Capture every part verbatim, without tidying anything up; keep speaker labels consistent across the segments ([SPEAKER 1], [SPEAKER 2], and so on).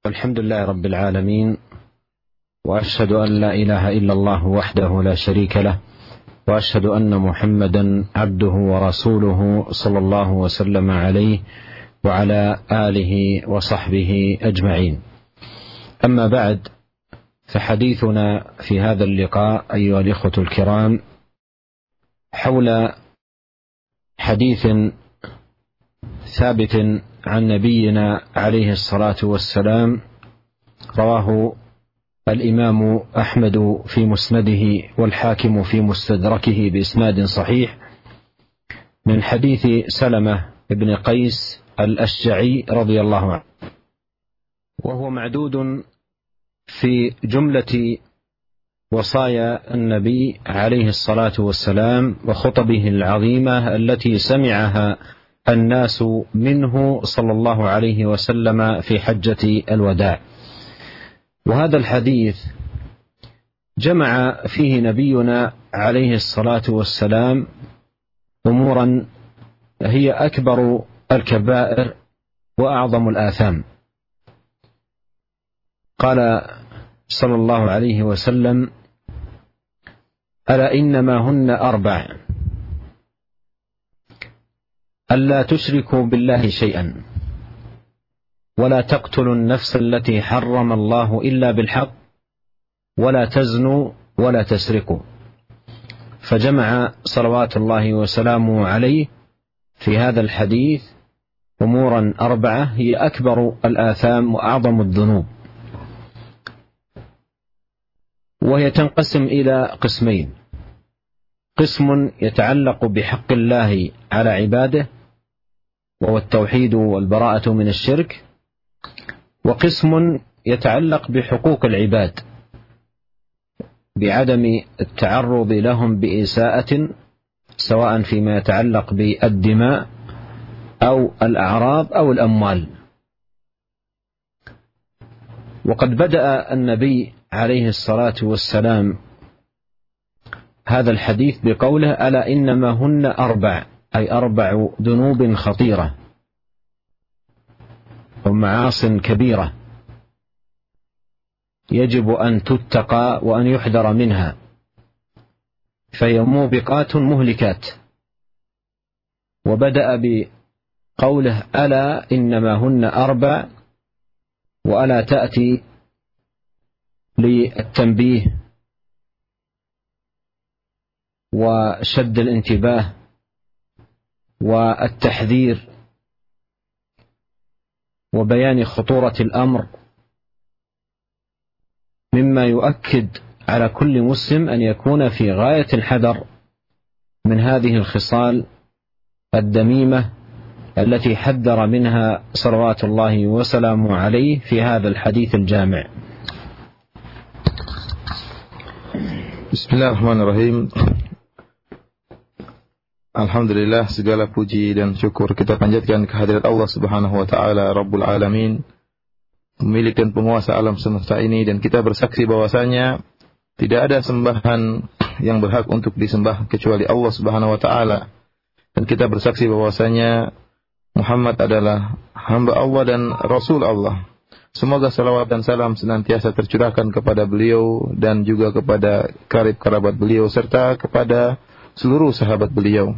[SPEAKER 1] الحمد لله رب العالمين، وأشهد أن لا إله إلا الله وحده لا شريك له، وأشهد أن محمدا عبده ورسوله صلى الله وسلم عليه وعلى آله وصحبه أجمعين. أما بعد، فحديثنا في هذا اللقاء أيها الإخوة الكرام حول حديث ثابت عن نبينا عليه الصلاة والسلام، رواه الإمام أحمد في مسنده والحاكم في مستدركه بإسناد صحيح، من حديث سلمة بن قيس الأشجعي رضي الله عنه، وهو معدود في جملة وصايا النبي عليه الصلاة والسلام وخطبه العظيمة التي سمعها الناس منه صلى الله عليه وسلم في حجة الوداع. وهذا الحديث جمع فيه نبينا عليه الصلاة والسلام أمورا هي أكبر الكبائر وأعظم الآثام. قال صلى الله عليه وسلم: ألا إنما هن أربع: ألا تشركوا بالله شيئا، ولا تقتلوا النفس التي حرم الله إلا بالحق، ولا تزنوا، ولا تسرقوا. فجمع صلوات الله وسلامه عليه في هذا الحديث أمورا أربعة هي أكبر الآثام وأعظم الذنوب، وهي تنقسم إلى قسمين: قسم يتعلق بحق الله على عباده وهو التوحيد والبراءة من الشرك، وقسم يتعلق بحقوق العباد بعدم التعرض لهم بإساءة، سواء فيما يتعلق بالدماء أو الأعراض أو الأموال. وقد بدأ النبي عليه الصلاة والسلام هذا الحديث بقوله: ألا إنما هن أربع، أي أربع ذنوب خطيرة ومعاص كبيرة يجب أن تتقى وأن يحذر منها، فهي موبقات مهلكات. وبدأ بقوله: ألا إنما هن أربع، وألا تأتي للتنبيه وشد الانتباه والتحذير وبيان خطورة الأمر، مما يؤكد على كل مسلم أن يكون في غاية الحذر من هذه الخصال الذميمة التي حذر منها صلوات الله وسلامه عليه في هذا الحديث الجامع.
[SPEAKER 2] Bismillahirrahmanirrahim. Alhamdulillah, segala puji dan syukur kita panjatkan kehadirat Allah Subhanahu wa taala, Rabbul Alamin, pemilik dan penguasa alam semesta ini, dan kita bersaksi bahwasanya tidak ada sembahan yang berhak untuk disembah kecuali Allah Subhanahu wa taala, dan kita bersaksi bahwasanya Muhammad adalah hamba Allah dan Rasul Allah. Semoga salawat dan salam senantiasa tercurahkan kepada beliau dan juga kepada karib kerabat beliau serta kepada seluruh sahabat beliau.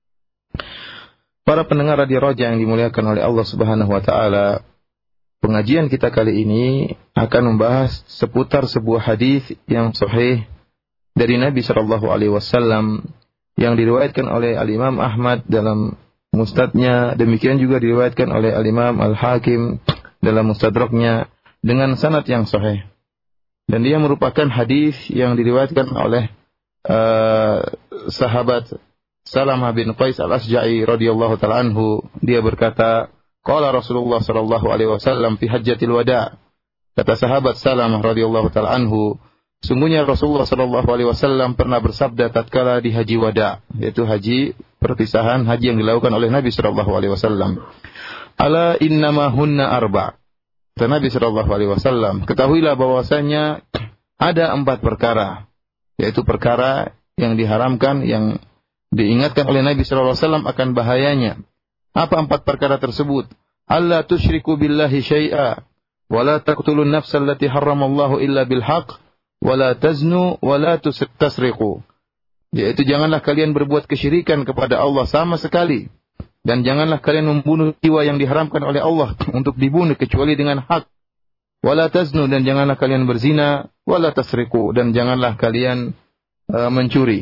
[SPEAKER 2] Para pendengar Radio Roja yang dimuliakan oleh Allah Subhanahu wa taala, pengajian kita kali ini akan membahas seputar sebuah hadis yang sahih dari Nabi sallallahu alaihi wasallam yang diriwayatkan oleh Al-Imam Ahmad dalam Musnadnya, demikian juga diriwayatkan oleh Al-Imam Al-Hakim dalam Mustadraknya dengan sanad yang sahih. Dan dia merupakan hadis yang diriwayatkan oleh uh, sahabat Salamah bin Qais al-Asja'i radhiyallahu ta'ala anhu. Dia berkata, qala Rasulullah sallallahu alaihi wasallam fi hajjatil wada'. Kata sahabat Salamah radhiyallahu ta'ala anhu, sungguhnya Rasulullah sallallahu alaihi wasallam pernah bersabda tatkala di haji wada', yaitu haji perpisahan, haji yang dilakukan oleh Nabi sallallahu alaihi wasallam. Ala innama hunna arba'. Kata Nabi sallallahu alaihi wasallam, ketahuilah bahwasanya ada empat perkara, yaitu perkara yang diharamkan, yang diingatkan oleh Nabi sallallahu alaihi wasallam akan bahayanya. Apa empat perkara tersebut? Alla tusyriku billahi syai'a. wala taqtulun nafsal lati harramallahu illa bil haqq, wala taznu, wala tasriqu. Yaitu janganlah kalian berbuat kesyirikan kepada Allah sama sekali, dan janganlah kalian membunuh jiwa yang diharamkan oleh Allah untuk dibunuh kecuali dengan hak. Wala taznu, dan janganlah kalian berzina, wala tasriqu, dan janganlah kalian uh, mencuri.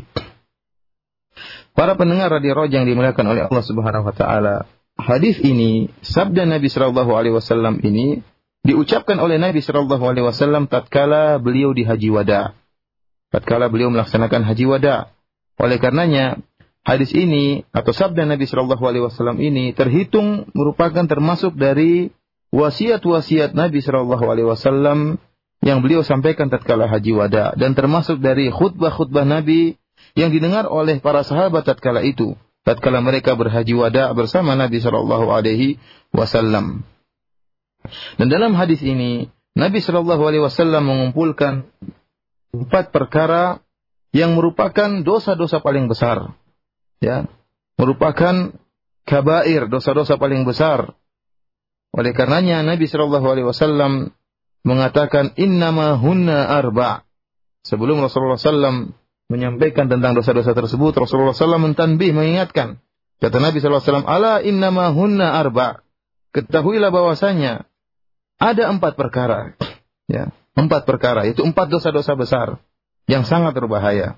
[SPEAKER 2] Para pendengar radio Roja yang dimuliakan oleh Allah Subhanahu wa taala, hadis ini, sabda Nabi sallallahu alaihi wasallam ini diucapkan oleh Nabi sallallahu alaihi wasallam tatkala beliau di haji wada. Tatkala beliau melaksanakan haji wada. Oleh karenanya, hadis ini atau sabda Nabi sallallahu alaihi wasallam ini terhitung merupakan termasuk dari wasiat-wasiat Nabi sallallahu alaihi wasallam yang beliau sampaikan tatkala haji wada, dan termasuk dari khutbah-khutbah Nabi yang didengar oleh para sahabat tatkala itu, tatkala mereka berhaji wada bersama Nabi sallallahu alaihi wasallam. Dan dalam hadis ini, Nabi sallallahu alaihi wasallam mengumpulkan empat perkara yang merupakan dosa-dosa paling besar. Ya, merupakan kabair, dosa-dosa paling besar. Oleh karenanya Nabi sallallahu alaihi wasallam mengatakan innama hunna arba'. Sebelum Rasulullah sallallahu alaihi wasallam menyampaikan tentang dosa-dosa tersebut, Rasulullah sallallahu alaihi wasallam mentanbih, mengingatkan. Kata Nabi sallallahu alaihi wasallam, ala innama hunna arba'. Ketahuilah bahwasanya ada empat perkara. Ya, empat perkara, itu empat dosa-dosa besar yang sangat berbahaya.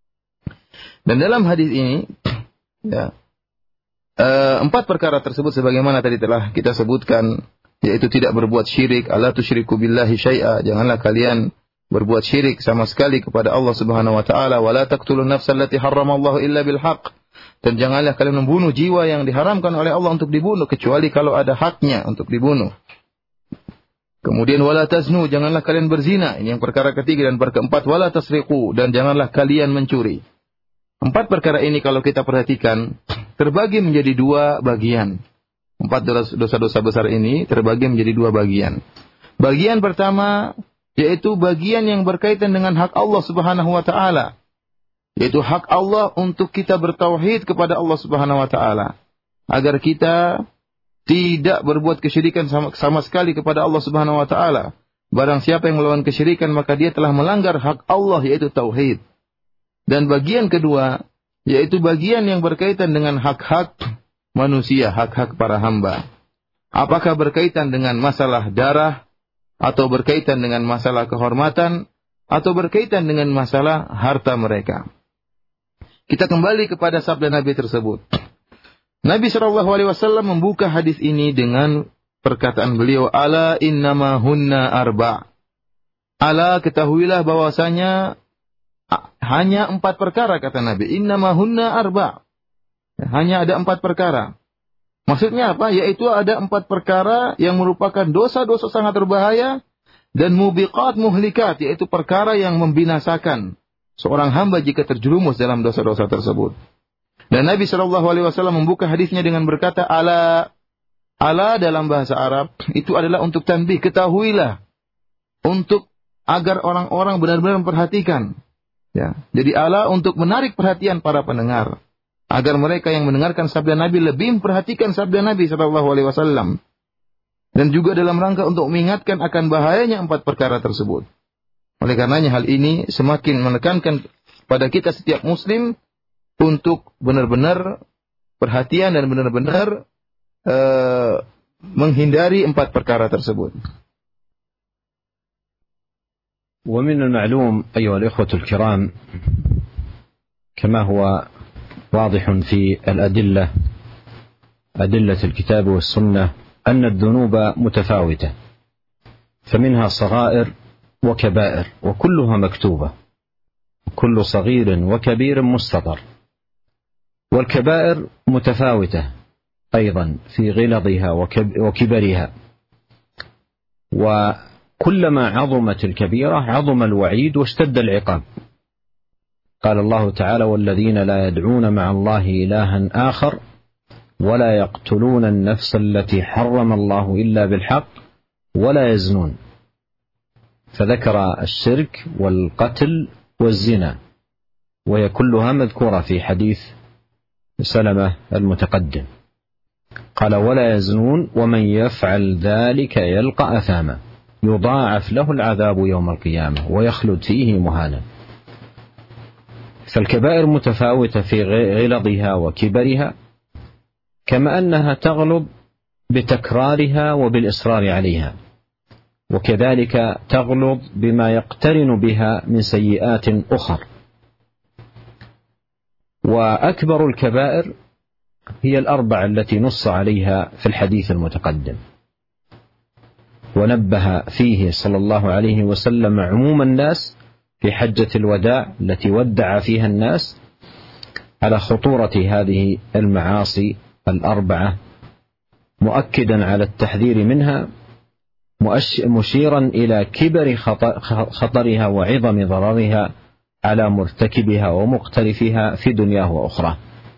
[SPEAKER 2] Dan dalam hadis ini, ya, uh, empat perkara tersebut sebagaimana tadi telah kita sebutkan, yaitu tidak berbuat syirik, ala tusyriku billahi syai'a, janganlah kalian berbuat syirik sama sekali kepada Allah Subhanahu wa taala, wala taqtulun nafsal lati harramallahu illa bil haqq, dan janganlah kalian membunuh jiwa yang diharamkan oleh Allah untuk dibunuh kecuali kalau ada haknya untuk dibunuh. Kemudian wala taznu, janganlah kalian berzina, ini yang perkara ketiga. Dan perkara keempat, wala tasriqu, dan janganlah kalian mencuri. Empat perkara ini kalau kita perhatikan terbagi menjadi dua bagian. Empat dosa-dosa besar ini terbagi menjadi dua bagian. Bagian pertama yaitu bagian yang berkaitan dengan hak Allah Subhanahu wa taala, yaitu hak Allah untuk kita bertauhid kepada Allah Subhanahu wa taala, agar kita tidak berbuat kesyirikan sama, sama sekali kepada Allah Subhanahu wa taala. Barang siapa yang melakukan kesyirikan maka dia telah melanggar hak Allah, yaitu tauhid. Dan bagian kedua yaitu bagian yang berkaitan dengan hak-hak manusia, hak-hak para hamba. Apakah berkaitan dengan masalah darah, atau berkaitan dengan masalah kehormatan, atau berkaitan dengan masalah harta mereka. Kita kembali kepada sabda Nabi tersebut. Nabi shallallahu alaihi wasallam membuka hadis ini dengan perkataan beliau, ala innama hunna arba'. Ala, ketahuilah bahwasanya hanya empat perkara, kata Nabi. Innama hunna arba'. Hanya ada empat perkara. Maksudnya apa? Yaitu ada empat perkara yang merupakan dosa-dosa sangat berbahaya dan mubiqat muhlikat, yaitu perkara yang membinasakan seorang hamba jika terjerumus dalam dosa-dosa tersebut. Dan Nabi shallallahu alaihi wasallam membuka hadisnya dengan berkata, ala. Ala dalam bahasa Arab itu adalah untuk tanbih, ketahuilah, untuk agar orang-orang benar-benar memperhatikan. Ya, jadi ala untuk menarik perhatian para pendengar, agar mereka yang mendengarkan sabda Nabi lebih memperhatikan sabda Nabi shallallahu alaihi wasallam, dan juga dalam rangka untuk mengingatkan akan bahayanya empat perkara tersebut. Oleh karenanya hal ini semakin menekankan pada kita setiap muslim untuk benar-benar perhatian dan benar-benar uh, menghindari empat perkara tersebut.
[SPEAKER 1] ومن المعلوم أيها الإخوة الكرام كما هو واضح في الأدلة أدلة الكتاب والسنة أن الذنوب متفاوتة، فمنها صغائر وكبائر وكلها مكتوبة، كل صغير وكبير مستطر. والكبائر متفاوتة أيضا في غلظها وكبرها، وكلما عظمت الكبيرة عظم الوعيد واشتد العقاب. قال الله تعالى والذين لا يدعون مع الله إلها آخر ولا يقتلون النفس التي حرم الله إلا بالحق ولا يزنون، فذكر الشرك والقتل والزنا، وهي كلها مذكورة في حديث سلمة المتقدم. قال ولا يزنون ومن يفعل ذلك يلقى أثاما. يضاعف له العذاب يوم القيامة ويخلد فيه مهانا. فالكبائر متفاوتة في غلظها وكبرها، كما أنها تغلظ بتكرارها وبالإصرار عليها، وكذلك تغلظ بما يقترن بها من سيئات أخر. وأكبر الكبائر هي الأربع التي نص عليها في الحديث المتقدم، ونبه فيه صلى الله عليه وسلم عموم الناس في حجة الوداع التي ودع فيها الناس على خطورة هذه المعاصي الأربعة، مؤكدا على التحذير منها، مشيرا إلى كبر خطرها وعظم ضررها على مرتكبها ومقترفها في دنياه وأخرى.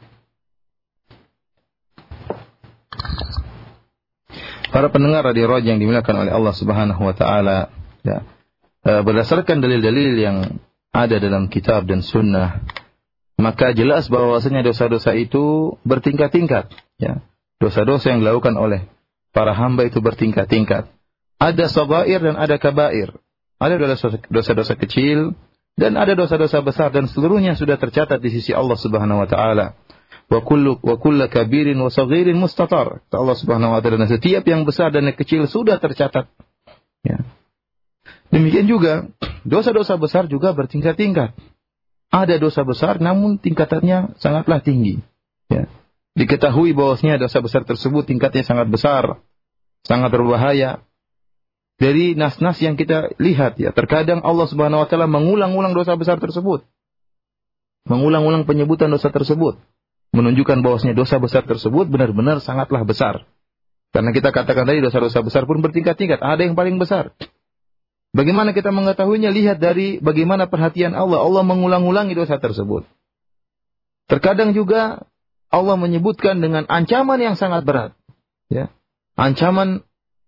[SPEAKER 2] Para pendengar radio Roja yang dimuliakan oleh Allah Subhanahu wa taala, ya. Berdasarkan dalil-dalil yang ada dalam kitab dan sunnah, maka jelas bahwasanya dosa-dosa itu bertingkat-tingkat, ya. Dosa-dosa yang dilakukan oleh para hamba itu bertingkat-tingkat. Ada shaghair dan ada kabair. Ada dosa-dosa kecil dan ada dosa-dosa besar, dan seluruhnya sudah tercatat di sisi Allah Subhanahu wa taala. Wa kullu wa kullu kabirin wa saghirin mustatar. Allah Subhanahu wa taala, setiap yang besar dan yang kecil sudah tercatat. Ya. Demikian juga dosa-dosa besar juga bertingkat-tingkat. Ada dosa besar namun tingkatannya sangatlah tinggi. Ya. Diketahui bahwasanya dosa besar tersebut tingkatnya sangat besar, sangat berbahaya. Dari nas-nas yang kita lihat, ya, terkadang Allah Subhanahu wa taala mengulang-ulang dosa besar tersebut. Mengulang-ulang penyebutan dosa tersebut, menunjukkan bahwasanya dosa besar tersebut benar-benar sangatlah besar. Karena kita katakan tadi dosa-dosa besar pun bertingkat-tingkat, ada yang paling besar. Bagaimana kita mengetahuinya? Lihat dari bagaimana perhatian Allah. Allah mengulang-ulangi dosa tersebut. Terkadang juga Allah menyebutkan dengan ancaman yang sangat berat, ya. Ancaman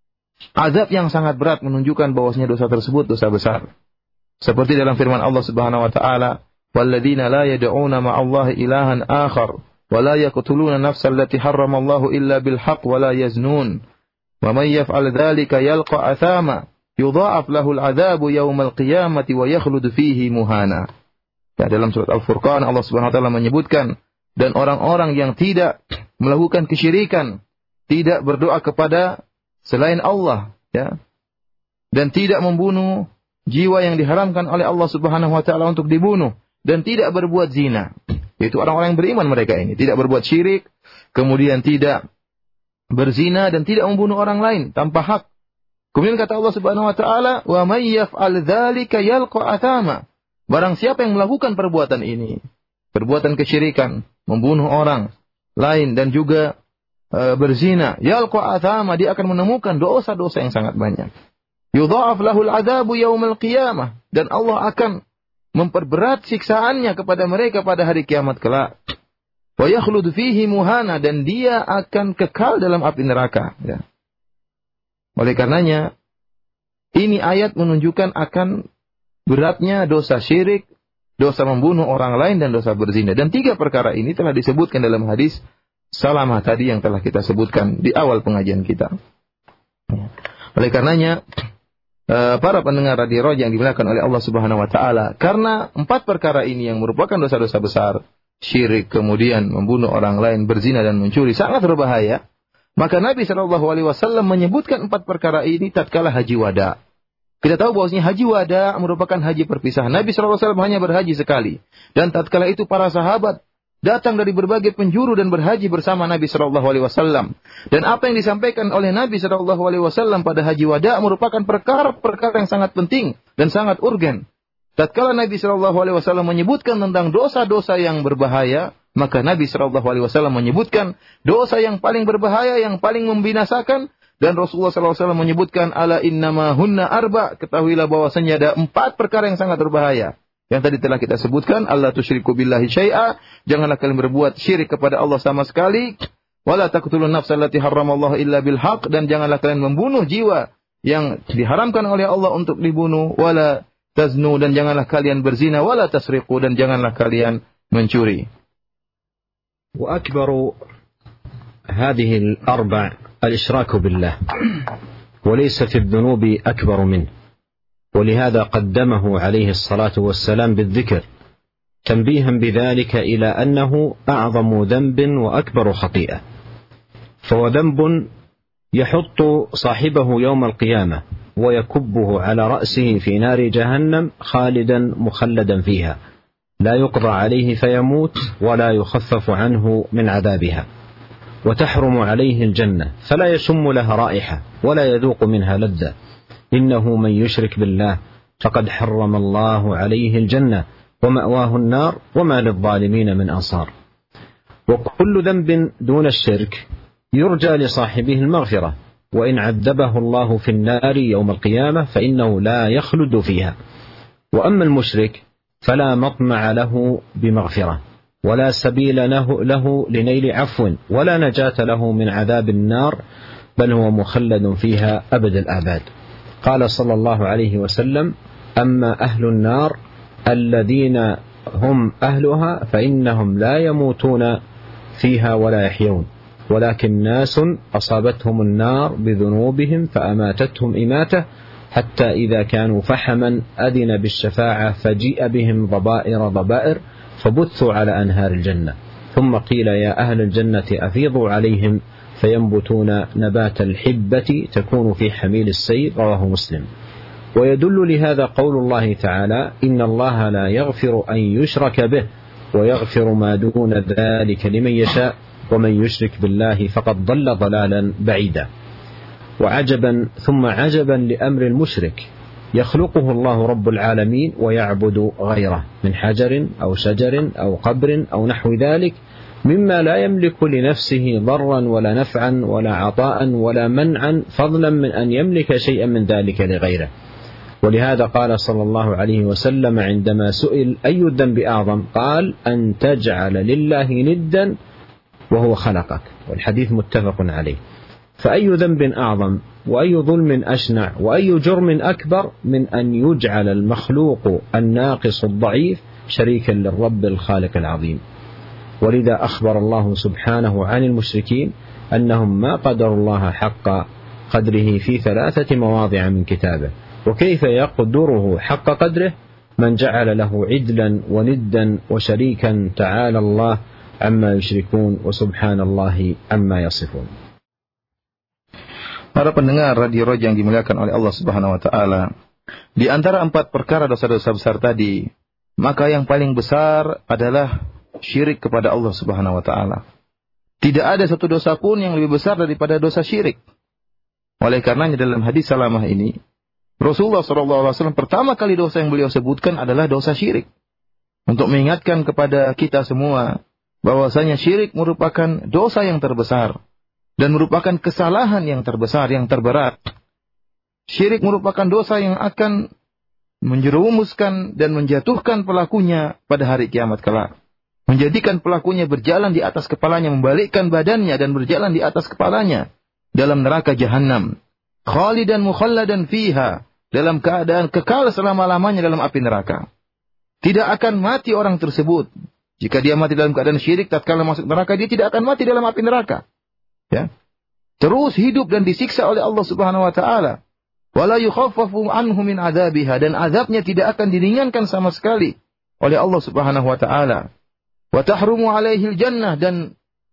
[SPEAKER 2] azab yang sangat berat, menunjukkan bahwasanya dosa tersebut dosa besar. Seperti dalam firman Allah Subhanahu wa taala, "Walladzina la yad'una ma'allahi ilahan akhar wa la yaqtuluna nafsal lati harramallahu illa bil haqq wa la yaznun wa may yaf'al dzalika yalqa athama yudha'af lahu al-'adzabu yaumal qiyamati wa yakhlud fihi muhana." Ya, dalam surat Al-Furqan Allah Subhanahu wa taala menyebutkan, dan orang-orang yang tidak melakukan kesyirikan, tidak berdoa kepada selain Allah, ya, dan tidak membunuh jiwa yang diharamkan oleh Allah Subhanahu wa taala untuk dibunuh, dan tidak berbuat zina. Yaitu orang-orang yang beriman mereka ini, tidak berbuat syirik, kemudian tidak berzina dan tidak membunuh orang lain tanpa hak. Kemudian kata Allah Subhanahu wa taala, "Wa may yaf'al dzalika yalqa athama." Barang siapa yang melakukan perbuatan ini, perbuatan kesyirikan, membunuh orang lain dan juga e, berzina, yalqa athama, dia akan menemukan dosa-dosa yang sangat banyak. Yudha'af lahul 'adzabu yaumal qiyamah, dan Allah akan memperberat siksaannya kepada mereka pada hari kiamat kelak. Wa yakhlud fihi muhana, dan dia akan kekal dalam api neraka, ya. Oleh karenanya ini ayat menunjukkan akan beratnya dosa syirik, dosa membunuh orang lain, dan dosa berzina. Dan tiga perkara ini telah disebutkan dalam hadis Salamah tadi yang telah kita sebutkan di awal pengajian kita. Oleh karenanya para pendengar radio Roja yang dimuliakan oleh Allah Subhanahu wa taala, karena empat perkara ini yang merupakan dosa-dosa besar, syirik, kemudian membunuh orang lain, berzina dan mencuri, sangat berbahaya, maka Nabi shallallahu alaihi wasallam menyebutkan empat perkara ini tatkala haji wada. Kita tahu bahwasanya haji wada merupakan haji perpisahan. Nabi shallallahu alaihi wasallam hanya berhaji sekali, dan tatkala itu para sahabat datang dari berbagai penjuru dan berhaji bersama Nabi shallallahu alaihi wasallam. Dan apa yang disampaikan oleh Nabi shallallahu alaihi wasallam pada haji wada merupakan perkara-perkara yang sangat penting dan sangat urgen. Tatkala Nabi shallallahu alaihi wasallam menyebutkan tentang dosa-dosa yang berbahaya, maka Nabi shallallahu alaihi wasallam menyebutkan dosa yang paling berbahaya, yang paling membinasakan. Dan Rasulullah shallallahu alaihi wasallam menyebutkan, ala innama hunna arba, ketahuilah bahwasanya ada empat perkara yang sangat berbahaya. Yang tadi telah kita sebutkan, alla tusyriku billahi syai'a, janganlah kalian berbuat syirik kepada Allah sama sekali, wala taqtulun nafsal lati harramallahu illa bil haqq, dan janganlah kalian membunuh jiwa yang diharamkan oleh Allah untuk dibunuh, wala taznu, dan janganlah kalian berzina, wala tasriqu, dan janganlah kalian mencuri.
[SPEAKER 1] Wa akbaru hadhihi al-arba' al-ishraku billah وليس في الذنوب أكبر منه، ولهذا قدمه عليه الصلاة والسلام بالذكر تنبيها بذلك إلى أنه أعظم ذنب وأكبر خطيئة. فهو ذنب يحط صاحبه يوم القيامة ويكبه على رأسه في نار جهنم خالدا مخلدا فيها، لا يقضى عليه فيموت ولا يخفف عنه من عذابها، وتحرم عليه الجنة فلا يشم لها رائحة ولا يذوق منها لذة. إنه من يشرك بالله فقد حرم الله عليه الجنة ومأواه النار وما للظالمين من أنصار. وكل ذنب دون الشرك يرجى لصاحبه المغفرة، وإن عذبه الله في النار يوم القيامة فإنه لا يخلد فيها. وأما المشرك فلا مطمع له بمغفرة ولا سبيل له, له لنيل عفو ولا نجاة له من عذاب النار، بل هو مخلد فيها أبد الآباد. قال صلى الله عليه وسلم: أما أهل النار الذين هم أهلها فإنهم لا يموتون فيها ولا يحيون، ولكن ناس أصابتهم النار بذنوبهم فأماتتهم إماتة، حتى إذا كانوا فحما أذن بالشفاعة فجيء بهم ضبائر ضبائر فبثوا على أنهار الجنة، ثم قيل يا أهل الجنة أفيضوا عليهم فينبتون نبات الحبة تكون في حميل السيل. رواه مسلم. ويدل لهذا قول الله تعالى: إن الله لا يغفر أن يشرك به ويغفر ما دون ذلك لمن يشاء ومن يشرك بالله فقد ضل ضلالا بعيدا. وعجبا ثم عجبا لأمر المشرك، يخلقه الله رب العالمين ويعبد غيره من حجر أو شجر أو قبر أو نحو ذلك مما لا يملك لنفسه ضرا ولا نفعا ولا عطاء ولا منعا، فضلا من أن يملك شيئا من ذلك لغيره. ولهذا قال صلى الله عليه وسلم عندما سئل أي الذنب أعظم قال: أن تجعل لله ندا وهو خلقك. والحديث متفق عليه. فأي ذنب أعظم وأي ظلم أشنع وأي جرم أكبر من أن يجعل المخلوق الناقص الضعيف شريكا للرب الخالق العظيم. ولذا أخبر الله سبحانه عن المشركين أنهم ما قدروا الله حق قدره في ثلاثة مواضع من كتابه. وكيف يقدره حق قدره من جعل له عدلا وندا وشريكا، تعالى الله عما يشركون وسبحان الله عما يصفون.
[SPEAKER 2] Para pendengar Radio Roja yang dimuliakan oleh Allah Subhanahu wa taala, di antara empat perkara dosa-dosa besar tadi, maka yang paling besar adalah syirik kepada Allah Subhanahu wa taala. Tidak ada satu dosa pun yang lebih besar daripada dosa syirik. Oleh karenanya dalam hadis Salamah ini, Rasulullah shallallahu alaihi wasallam pertama kali dosa yang beliau sebutkan adalah dosa syirik. Untuk mengingatkan kepada kita semua bahwasanya syirik merupakan dosa yang terbesar dan merupakan kesalahan yang terbesar, yang terberat. Syirik merupakan dosa yang akan menjerumuskan dan menjatuhkan pelakunya pada hari kiamat kelak. Menjadikan pelakunya berjalan di atas kepalanya, membalikkan badannya dan berjalan di atas kepalanya dalam neraka jahanam. Khalidan mukhalladan fiha, dalam keadaan kekal selama-lamanya dalam api neraka. Tidak akan mati orang tersebut. Jika dia mati dalam keadaan syirik, tatkala masuk neraka, dia tidak akan mati dalam api neraka. Ya. Terus hidup dan disiksa oleh Allah Subhanahu wa taala. Wala yukhaffafu anhu min adzabiha, dan azabnya tidak akan diringankan sama sekali oleh Allah Subhanahu wa taala. Wa tahrumu alaihi jannah, dan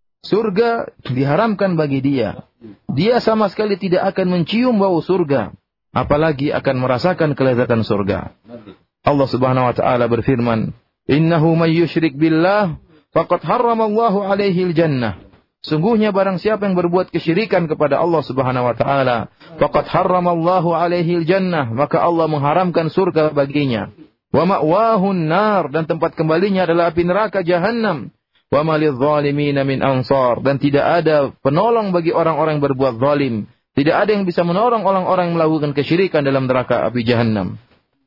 [SPEAKER 2] surga diharamkan bagi dia. Dia sama sekali tidak akan mencium bau surga, apalagi akan merasakan kelezatan surga. Allah Subhanahu wa taala berfirman, "Innahu may yusyrik billah faqad harramallahu alaihi jannah." Sungguhnya barang siapa yang berbuat kesyirikan kepada Allah Subhanahu wa taala, faqad harramallahu alaihi jannah, maka Allah mengharamkan surga baginya. Wa ma'wahu an-nar, dan tempat kembalinya adalah api neraka jahanam. Wa ma lidh-dhalimin min ansar, dan tidak ada penolong bagi orang-orang yang berbuat zalim. Tidak ada yang bisa menolong orang-orang yang melakukan kesyirikan dalam neraka api jahanam.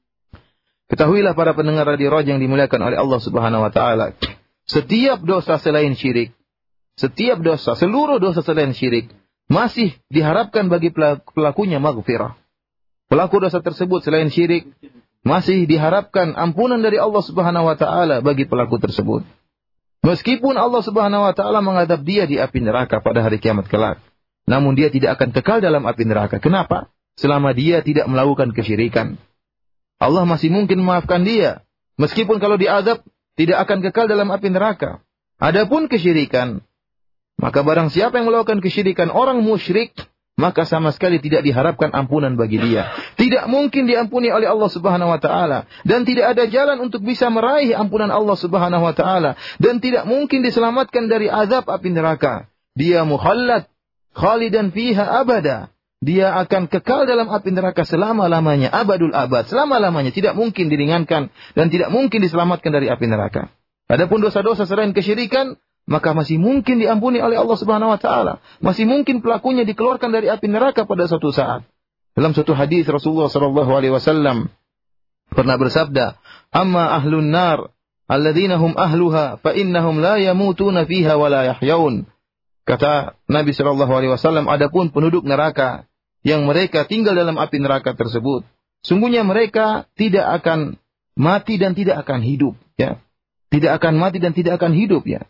[SPEAKER 2] Ketahuilah para pendengar Radio Roja yang dimuliakan oleh Allah Subhanahu wa taala, setiap dosa selain syirik, setiap dosa, seluruh dosa selain syirik, masih diharapkan bagi pelakunya maghfirah. Pelaku dosa tersebut selain syirik, masih diharapkan ampunan dari Allah Subhanahu wa taala bagi pelaku tersebut. Meskipun Allah Subhanahu wa taala mengadab dia di api neraka pada hari kiamat kelak, namun dia tidak akan kekal dalam api neraka. Kenapa? selama dia tidak melakukan kesyirikan. Allah masih mungkin memaafkan dia, meskipun kalau diazab tidak akan kekal dalam api neraka. Adapun kesyirikan, maka barang siapa yang melakukan kesyirikan, orang musyrik, maka sama sekali tidak diharapkan ampunan bagi dia. Tidak mungkin diampuni oleh Allah Subhanahu wa taala, dan tidak ada jalan untuk bisa meraih ampunan Allah Subhanahu wa taala, dan tidak mungkin diselamatkan dari azab api neraka. Dia mukhallad, khalidan fiha abada. Dia akan kekal dalam api neraka selama-lamanya, abadul abad, selama-lamanya, tidak mungkin diringankan dan tidak mungkin diselamatkan dari api neraka. Adapun dosa-dosa selain kesyirikan, maka masih mungkin diampuni oleh Allah Subhanahu wa taala. Masih mungkin pelakunya dikeluarkan dari api neraka pada suatu saat. Dalam suatu hadis Rasulullah sallallahu alaihi wasallam pernah bersabda, "Amma ahlun nar alladzina hum ahluha fa innahum la yamutuna fiha wa la yahyaun." Kata Nabi sallallahu alaihi wasallam, adapun penduduk neraka yang mereka tinggal dalam api neraka tersebut, sungguhnya mereka tidak akan mati dan tidak akan hidup, ya. Tidak akan mati dan tidak akan hidup, ya.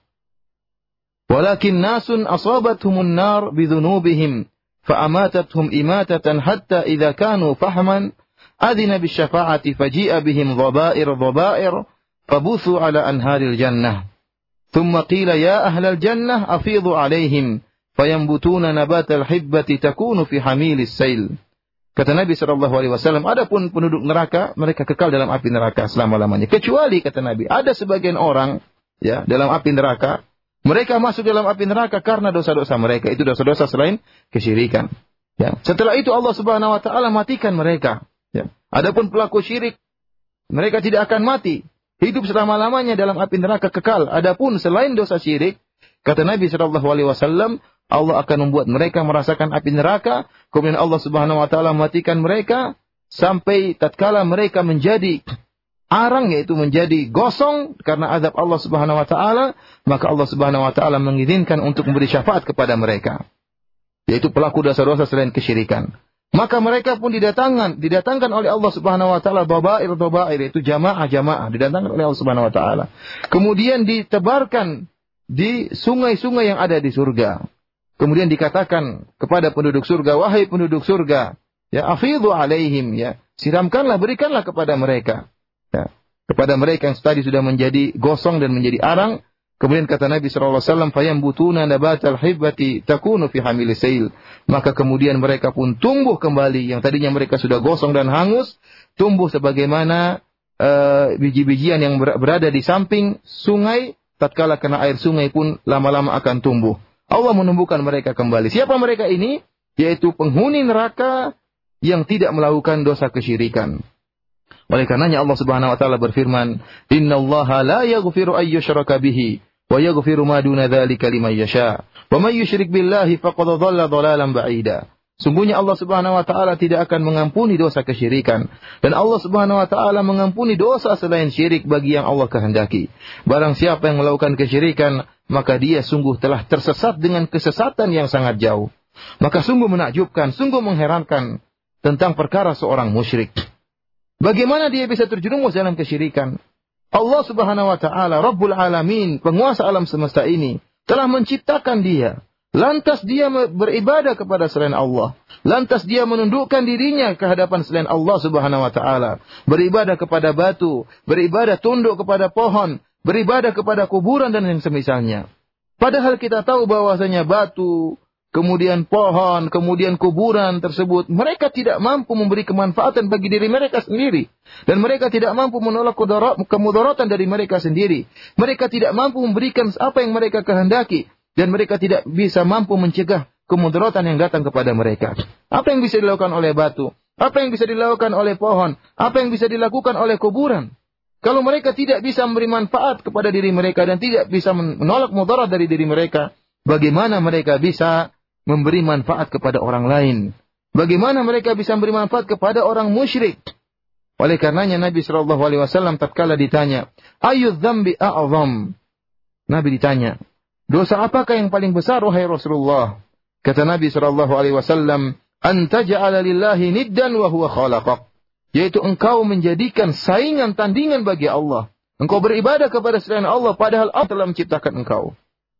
[SPEAKER 2] Walakin nasun asabathumun nar bidhunubihim fa amatathum imatatan hatta idza kanu fahman adina bisyafa'ati faji'a bihim dhabair dhabair fabuthu ala anharil jannah. Thumma qila ya ahlal jannah afidhu alaihim fayambutuna nabatal hibbati takunu fi hamilis sail. Kata Nabi sallallahu alaihi wasallam, adapun penduduk neraka, mereka kekal dalam api neraka selama-lamanya. Kecuali, kata Nabi, ada sebagian orang, ya, dalam api neraka, mereka masuk dalam api neraka karena dosa-dosa mereka. Itu dosa-dosa selain kesyirikan. Ya. Setelah itu Allah Subhanahu wa taala matikan mereka. Ya. Adapun pelaku syirik, mereka tidak akan mati. Hidup selama-lamanya dalam api neraka kekal. Adapun selain dosa syirik, kata Nabi sallallahu alaihi wasallam, Allah akan membuat mereka merasakan api neraka, kemudian Allah Subhanahu wa taala mematikan mereka sampai tatkala mereka menjadi arang, yaitu menjadi gosong karena azab Allah Subhanahu wa taala, maka Allah Subhanahu wa taala mengizinkan untuk memberi syafaat kepada mereka, yaitu pelaku dosa-dosa selain kesyirikan. Maka mereka pun didatangkan, didatangkan oleh Allah Subhanahu wa taala dhabair-dhabair, itu jamaah-jamaah didatangkan oleh Allah Subhanahu wa taala. Kemudian ditebarkan di sungai-sungai yang ada di surga. Kemudian dikatakan kepada penduduk surga, wahai penduduk surga, ya afidhu alaihim, ya, siramkanlah, berikanlah kepada mereka. Ya, kepada mereka yang tadi sudah menjadi gosong dan menjadi arang. Kemudian kata Nabi sallallahu alaihi wasallam, fayambutuna nabatal hibbati takunu fi hamilis sail. Maka kemudian mereka pun tumbuh kembali, yang tadinya mereka sudah gosong dan hangus, tumbuh sebagaimana uh, biji-bijian yang berada di samping sungai, tatkala kena air sungai pun lama-lama akan tumbuh. Allah menumbuhkan mereka kembali. Siapa mereka ini? Yaitu penghuni neraka yang tidak melakukan dosa kesyirikan. Oleh karenanya Allah Subhanahu wa taala berfirman, "Innallaha la yaghfiru ay yushraka bihi wa yaghfiru ma duna dzalika liman yasha. Wa may yusyrik billahi faqad dhalla dhalalan ba'ida." Sungguhnya Allah Subhanahu wa taala tidak akan mengampuni dosa kesyirikan, dan Allah Subhanahu wa taala mengampuni dosa selain syirik bagi yang Allah kehendaki. Barang siapa yang melakukan kesyirikan, maka dia sungguh telah tersesat dengan kesesatan yang sangat jauh. Maka sungguh menakjubkan, sungguh mengherankan tentang perkara seorang musyrik. Bagaimana dia bisa terjerumus dalam kesyirikan? Allah Subhanahu wa taala, Rabbul Alamin, penguasa alam semesta ini, telah menciptakan dia. Lantas dia beribadah kepada selain Allah. Lantas dia menundukkan dirinya ke hadapan selain Allah Subhanahu wa taala. Beribadah kepada batu, beribadah tunduk kepada pohon, beribadah kepada kuburan dan yang semisalnya. Padahal kita tahu bahwasanya batu, kemudian pohon, kemudian kuburan tersebut, mereka tidak mampu memberi kemanfaatan bagi diri mereka sendiri. Dan mereka tidak mampu menolak kemudaratan dari mereka sendiri. Mereka tidak mampu memberikan apa yang mereka kehendaki. Dan mereka tidak bisa mampu mencegah kemudaratan yang datang kepada mereka. Apa yang bisa dilakukan oleh batu? Apa yang bisa dilakukan oleh pohon? Apa yang bisa dilakukan oleh kuburan? Kalau mereka tidak bisa memberi manfaat kepada diri mereka dan tidak bisa menolak mudarat dari diri mereka, bagaimana mereka bisa memberi manfaat kepada orang lain? Bagaimana mereka bisa memberi manfaat kepada orang musyrik? Oleh karenanya Nabi sallallahu alaihi wasallam tatkala ditanya, "Ayyudz dzambi a'zam?" Nabi ditanya, dosa apakah yang paling besar wahai Rasulullah? Kata Nabi sallallahu alaihi wasallam, "An taj'ala lillahi niddan wa huwa khalaqak." Yaitu engkau menjadikan saingan tandingan bagi Allah. Engkau beribadah kepada selain Allah padahal Allah telah menciptakan engkau.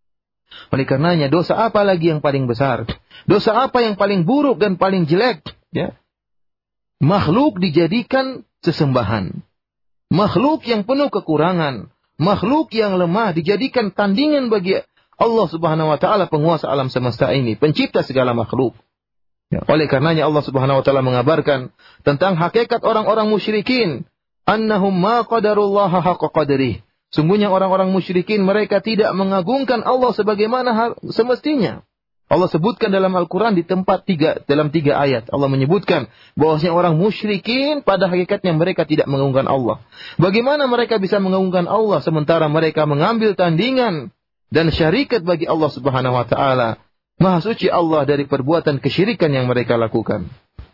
[SPEAKER 2] Oleh karenanya dosa apa lagi yang paling besar? Dosa apa yang paling buruk dan paling jelek? Ya. makhluk dijadikan sesembahan. Makhluk yang penuh kekurangan, makhluk yang lemah dijadikan tandingan bagi Allah Subhanahu wa taala, penguasa alam semesta ini, pencipta segala makhluk. Ya, oleh karenanya Allah Subhanahu wa taala mengabarkan tentang hakikat orang-orang musyrikin, annahum ma qadarullaha haqqa qadrih. Sungguhnya orang-orang musyrikin mereka tidak mengagungkan Allah sebagaimana semestinya. Allah sebutkan dalam Al-Quran di tempat tiga, dalam tiga ayat. Allah menyebutkan bahwasanya orang musyrikin pada hakikatnya mereka tidak mengagungkan Allah. Bagaimana mereka bisa mengagungkan Allah sementara mereka mengambil tandingan dan syarikat bagi Allah Subhanahu wa taala. Maha suci Allah dari perbuatan kesyirikan yang mereka lakukan.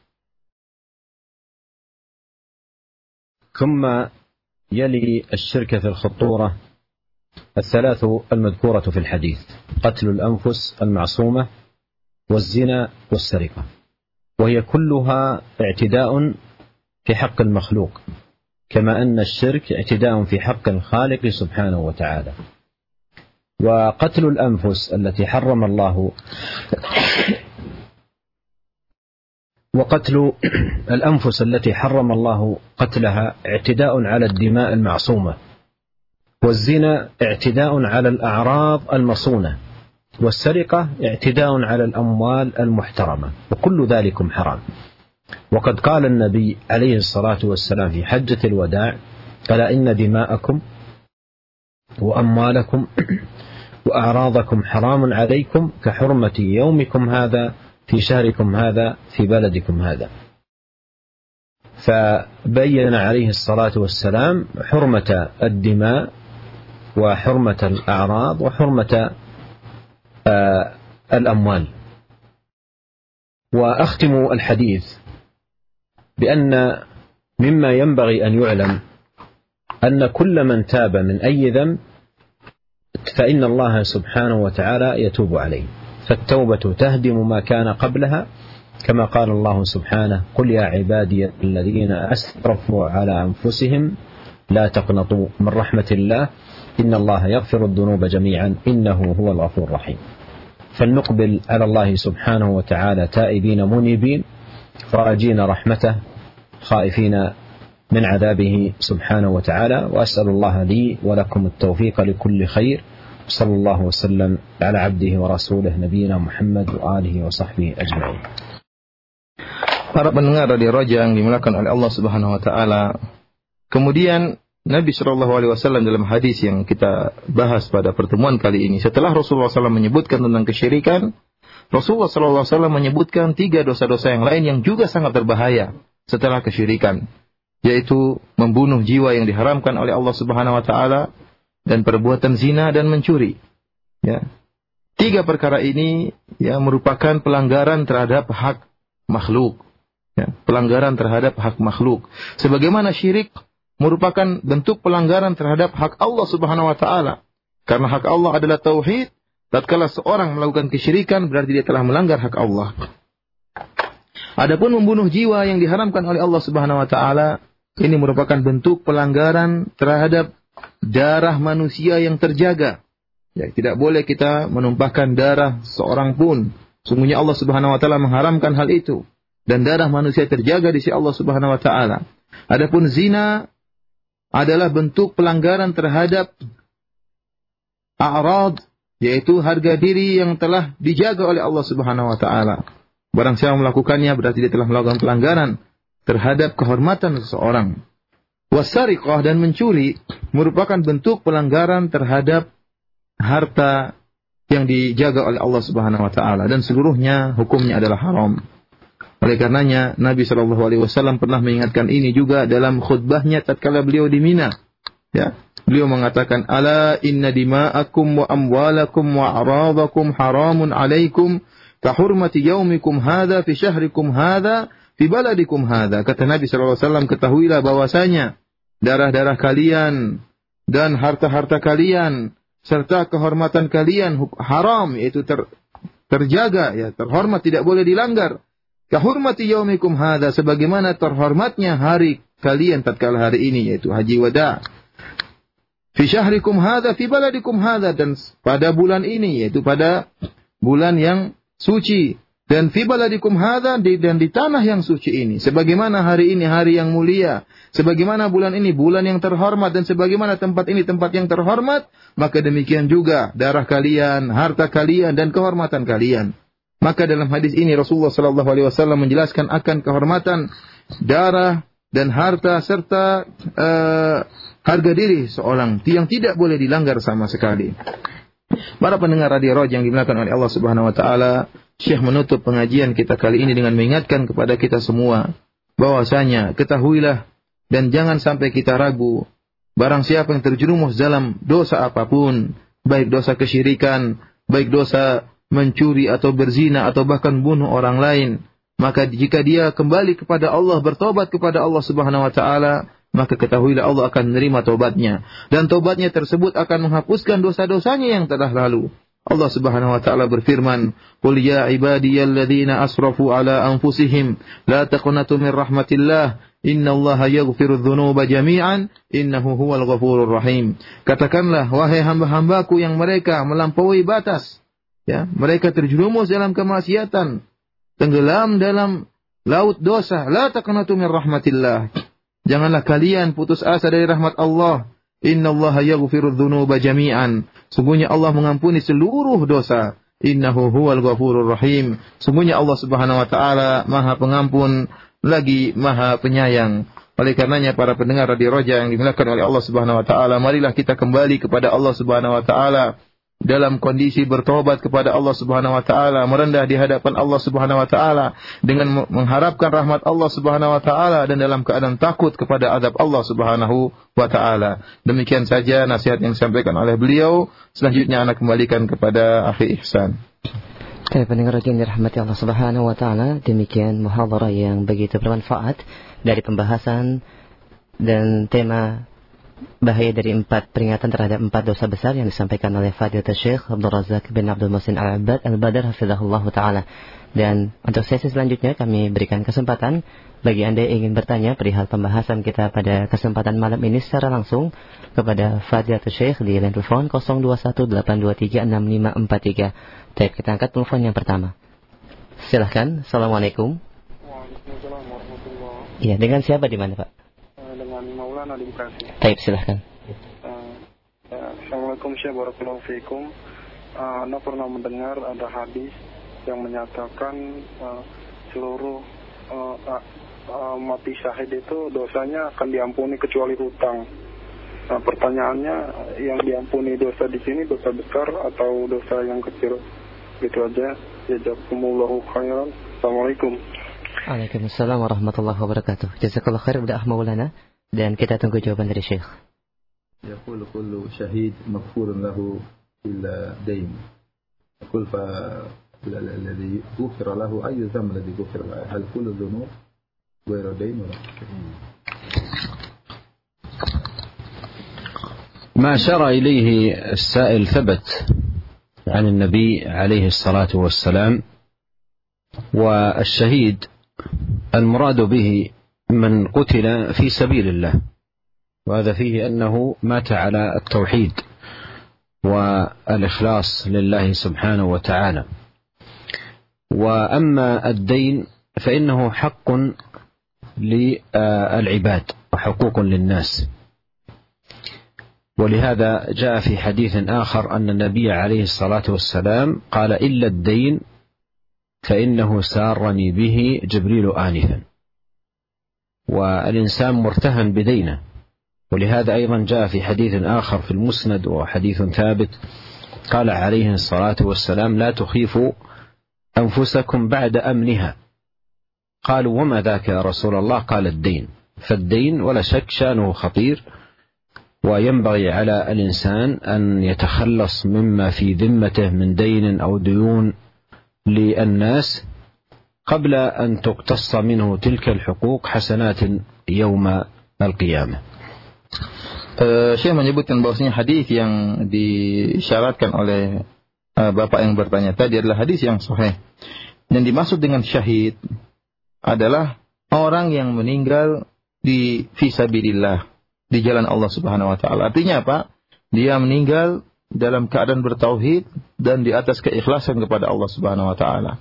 [SPEAKER 1] ثم يلي الشرك في الخطورة الثلاث المذكورة في الحديث: قتل الأنفس المعصومة والزنا والسرقة، وهي كلها اعتداء في حق المخلوق، كما أن الشرك اعتداء في حق الخالق سبحانه وتعالى. وقتل الأنفس التي حرم الله وقتل الأنفس التي حرم الله قتلها اعتداء على الدماء المعصومة، والزنا اعتداء على الأعراض المصونة، والسرقة اعتداء على الأموال المحترمة، وكل ذلك حرام. وقد قال النبي عليه الصلاة والسلام في حجة الوداع: ألا إن دماءكم وأموالكم وأعراضكم حرام عليكم كحرمة يومكم هذا في شهركم هذا في بلدكم هذا. فبين عليه الصلاة والسلام حرمة الدماء وحرمة الأعراض وحرمة آه الأموال. وأختم الحديث بأن مما ينبغي أن يعلم أن كل من تاب من أي ذنب فإن الله سبحانه وتعالى يتوب عليه، فالتوبة تهدم ما كان قبلها، كما قال الله سبحانه: قل يا عبادي الذين أسرفوا على أنفسهم لا تقنطوا من رحمة الله إن الله يغفر الذنوب جميعا إنه هو الغفور الرحيم. فلنقبل على الله سبحانه وتعالى تائبين منيبين راجين رحمته خائفين من عذابه سبحانه وتعالى. وأسأل الله لي ولكم التوفيق لكل خير. صلى الله وسلم على عبده ورسوله نبينا محمد وآله وصحبه أجمعين.
[SPEAKER 2] Para pendengar Radio Raja yang dimuliakan oleh Allah Subhanahu wa taala. Kemudian Nabi sallallahu alaihi wasallam dalam hadis yang kita bahas pada pertemuan kali ini, setelah Rasulullah sallallahu alaihi wasallam menyebutkan tentang kesyirikan, Rasulullah sallallahu alaihi wasallam menyebutkan tiga dosa-dosa yang lain yang juga sangat berbahaya setelah kesyirikan, yaitu membunuh jiwa yang diharamkan oleh Allah Subhanahu wa taala dan perbuatan zina dan mencuri. Ya. Tiga perkara ini ya merupakan pelanggaran terhadap hak makhluk. Ya, pelanggaran terhadap hak makhluk. Sebagaimana syirik merupakan bentuk pelanggaran terhadap hak Allah Subhanahu wa taala. Karena hak Allah adalah tauhid, tatkala seorang melakukan kesyirikan berarti dia telah melanggar hak Allah. Adapun membunuh jiwa yang diharamkan oleh Allah Subhanahu wa taala, ini merupakan bentuk pelanggaran terhadap darah manusia yang terjaga. Ya, tidak boleh kita menumpahkan darah seorang pun. Sungguhnya Allah Subhanahu wa taala mengharamkan hal itu. Dan darah manusia terjaga di sisi Allah Subhanahu wa taala. Adapun zina adalah bentuk pelanggaran terhadap a'rad, yaitu harga diri yang telah dijaga oleh Allah Subhanahu wa taala. Barang siapa melakukannya berarti dia telah melakukan pelanggaran terhadap kehormatan seseorang. Wasariqah, dan mencuri merupakan bentuk pelanggaran terhadap harta yang dijaga oleh Allah Subhanahu wa taala, dan seluruhnya hukumnya adalah haram. Oleh karenanya Nabi sallallahu alaihi wasallam pernah mengingatkan ini juga dalam khutbahnya tatkala beliau di Mina. Ya, beliau mengatakan, "Ala inna dima'akum wa amwalakum wa a'radakum haramun 'alaikum ka hurmati yaumikum hadza fi syahrikum hadza fi baladikum hadza." Kata Nabi sallallahu alaihi wasallam, ketahuilah bahwasanya darah-darah kalian dan harta-harta kalian serta kehormatan kalian haram, yaitu ter, terjaga, ya, terhormat, tidak boleh dilanggar. Kahurmati yaumikum hadza, sebagaimana terhormatnya hari kalian tatkala hari ini, yaitu Haji Wada. Fi syahrikum hadza fi baladikum hadza, dan pada bulan ini, yaitu pada bulan yang suci Dan fi baladikum hadza, dan di tanah yang suci ini, sebagaimana hari ini hari yang mulia, sebagaimana bulan ini bulan yang terhormat, dan sebagaimana tempat ini tempat yang terhormat, maka demikian juga darah kalian, harta kalian, dan kehormatan kalian. Maka dalam hadis ini Rasulullah sallallahu alaihi wasallam menjelaskan akan kehormatan darah dan harta serta uh, harga diri seorang yang tidak boleh dilanggar sama sekali. Para pendengar Radio Roja yang dimuliakan oleh Allah Subhanahu wa taala, Syekh menutup pengajian kita kali ini dengan mengingatkan kepada kita semua bahwasanya ketahuilah dan jangan sampai kita ragu, barang siapa yang terjerumus dalam dosa apapun, baik dosa kesyirikan, baik dosa mencuri atau berzina atau bahkan bunuh orang lain, maka jika dia kembali kepada Allah, bertobat kepada Allah Subhanahu wa taala, maka ketahuilah Allah akan menerima taubatnya, dan taubatnya tersebut akan menghapuskan dosa-dosanya yang telah lalu. Allah Subhanahu wa taala berfirman, "Qul ya ibadiyalladzina asrafu ala anfusihim la taqnatu min rahmatillah, innallaha yaghfiru dzunuba jami'an, innahu huwal ghafurur rahim." Katakanlah, wahai hamba-hambaku yang mereka melampaui batas, ya, mereka terjerumus dalam kemaksiatan, tenggelam dalam laut dosa, la taqnatu min rahmatillah. Janganlah kalian putus asa dari rahmat Allah. Innallaha yaghfiru dzunuba jami'an. Sungguhnya Allah mengampuni seluruh dosa. Innahu huwal ghafurur rahim. Sungguhnya Allah Subhanahu wa taala Maha Pengampun lagi Maha Penyayang. Oleh karenanya para pendengar Radio Roja yang dimuliakan oleh Allah Subhanahu wa taala, marilah kita kembali kepada Allah Subhanahu wa taala dalam kondisi bertobat kepada Allah Subhanahu wa taala, merendah di hadapan Allah Subhanahu wa taala dengan mengharapkan rahmat Allah Subhanahu wa taala dan dalam keadaan takut kepada azab Allah Subhanahu wa taala. Demikian saja nasihat yang disampaikan oleh beliau. Selanjutnya anak kembalikan kepada Akhi Ihsan.
[SPEAKER 3] Baik, pendengar yang dirahmati Allah Subhanahu wa taala, demikian muhadharah yang begitu bermanfaat dari pembahasan dan tema bahaya dari empat peringatan terhadap empat dosa besar yang disampaikan oleh Fadilatul Syekh Abdul Razak bin Abdul Muhsin Al-Abbad Al-Badar hafizahullah taala. Dan untuk sesi selanjutnya kami berikan kesempatan bagi Anda yang ingin bertanya perihal pembahasan kita pada kesempatan malam ini secara langsung kepada Fadilatul Syekh di line telepon nol dua satu delapan dua tiga enam lima empat tiga. Baik, kita angkat telepon yang pertama. Silahkan. Assalamualaikum.
[SPEAKER 4] Waalaikumsalam warahmatullahi wabarakatuh.
[SPEAKER 3] Iya, dengan siapa di mana, Pak?
[SPEAKER 4] Dengan Maulana di Bekasi.
[SPEAKER 3] Baik, silahkan.
[SPEAKER 4] Uh, ya, Assalamualaikum Syekh, barakallahu fiikum. Uh, Anda pernah mendengar ada hadis yang menyatakan uh, seluruh uh, uh, uh, mati syahid itu dosanya akan diampuni kecuali hutang. Nah, pertanyaannya, yang diampuni dosa di sini dosa besar atau dosa yang kecil? Gitu aja. Jazakumullahu khairan. Assalamualaikum.
[SPEAKER 3] Waalaikumsalam warahmatullahi wabarakatuh. Jazakallah khair udah Maulana, dan kita tunggu jawaban dari Syekh.
[SPEAKER 5] يقول كل شهيد مغفور له إلا دين. يقول فالذي غفر له أي ذنب الذي غفر له؟ هل كل الذنوب غير دين ولا؟
[SPEAKER 1] ما أشار إليه السائل ثبت عن النبي عليه الصلاة والسلام. والشهيد المراد به من قتل في سبيل الله، وهذا فيه أنه مات على التوحيد والإخلاص لله سبحانه وتعالى. وأما الدين فإنه حق للعباد وحقوق للناس، ولهذا جاء في حديث آخر أن النبي عليه الصلاة والسلام قال إلا الدين فإنه سارني به جبريل آنفا. والإنسان مرتهن بدينه، ولهذا أيضا جاء في حديث آخر في المسند وحديث ثابت قال عليه الصلاة والسلام لا تخيفوا أنفسكم بعد أمنها. قالوا وما ذاك يا رسول الله؟ قال الدين. فالدين ولا شك شأنه خطير، وينبغي على الإنسان أن يتخلص مما في ذمته من دين أو ديون للناس قبل أن تقتص منه تلك الحقوق حسنات يوم القيامة.
[SPEAKER 2] Uh, Syekh menyebutkan bahwasanya hadis yang disyaratkan oleh uh, Bapak yang bertanya tadi adalah hadis yang sahih. Dan dimaksud dengan syahid adalah orang yang meninggal di fisabilillah, di jalan Allah Subhanahu wa taala. Artinya apa? Dia meninggal dalam keadaan bertauhid dan di atas keikhlasan kepada Allah Subhanahu wa taala.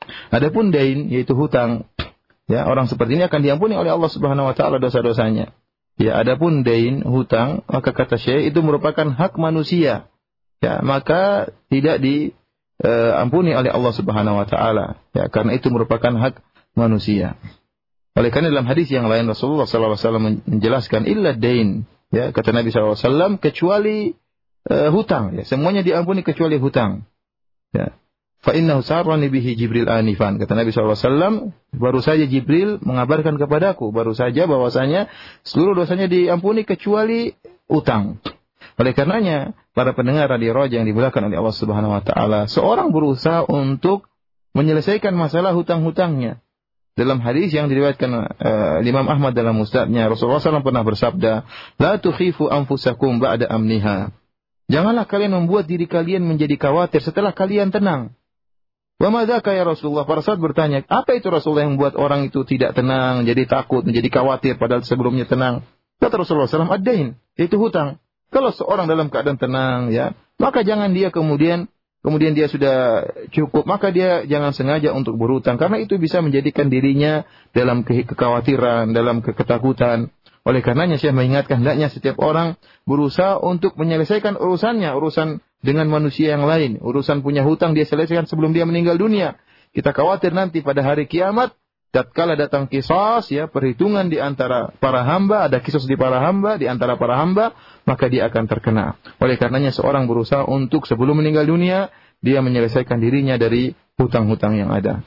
[SPEAKER 2] Adapun dain, yaitu hutang, ya, orang seperti ini akan diampuni oleh Allah Subhanahu wa taala dosa-dosanya. Ya, adapun dain, hutang, maka kata Syekh itu merupakan hak manusia. Ya, maka tidak diampuni uh, oleh Allah Subhanahu wa taala. Ya, karena itu merupakan hak manusia. Oleh karena dalam hadis yang lain Rasulullah sallallahu alaihi wasallam menjelaskan illa dain, ya, kata Nabi sallallahu alaihi wasallam, kecuali uh, hutang, ya, semuanya diampuni kecuali hutang. Ya. Fa innahu sarrani bihi Jibril anifan. Kata Nabi sallallahu alaihi wasallam, baru saja Jibril mengabarkan kepadaku, baru saja bahwasanya seluruh dosanya diampuni kecuali utang. Oleh karenanya, para pendengar Radio Roja yang dimuliakan oleh Allah Subhanahu wa taala, seorang berusaha untuk menyelesaikan masalah hutang-hutangnya. Dalam hadis yang diriwayatkan uh, Imam Ahmad dalam Musnadnya, Rasulullah sallallahu alaihi wasallam pernah bersabda, "La tukhifu anfusakum ba'da amniha." Janganlah kalian membuat diri kalian menjadi khawatir setelah kalian tenang. Wa madzaka ya Rasulullah? Para sahabat bertanya, apa itu Rasulullah yang membuat orang itu tidak tenang, jadi takut, menjadi khawatir padahal sebelumnya tenang? Kata Rasulullah sallallahu alaihi wasallam, ad-dain, yaitu hutang. Kalau seorang dalam keadaan tenang, ya, maka jangan dia kemudian kemudian dia sudah cukup, maka dia jangan sengaja untuk berhutang, karena itu bisa menjadikan dirinya dalam ke- kekhawatiran, dalam ke- ketakutan. Oleh karenanya saya mengingatkan hendaknya setiap orang berusaha untuk menyelesaikan urusannya, urusan dengan manusia yang lain, urusan punya hutang dia selesaikan sebelum dia meninggal dunia. Kita khawatir nanti pada hari kiamat, tatkala datang qisas, ya, perhitungan di antara para hamba, ada qisas di para hamba, di antara para hamba, maka dia akan terkena. Oleh karenanya seorang berusaha untuk sebelum meninggal dunia, dia menyelesaikan dirinya dari hutang-hutang yang ada.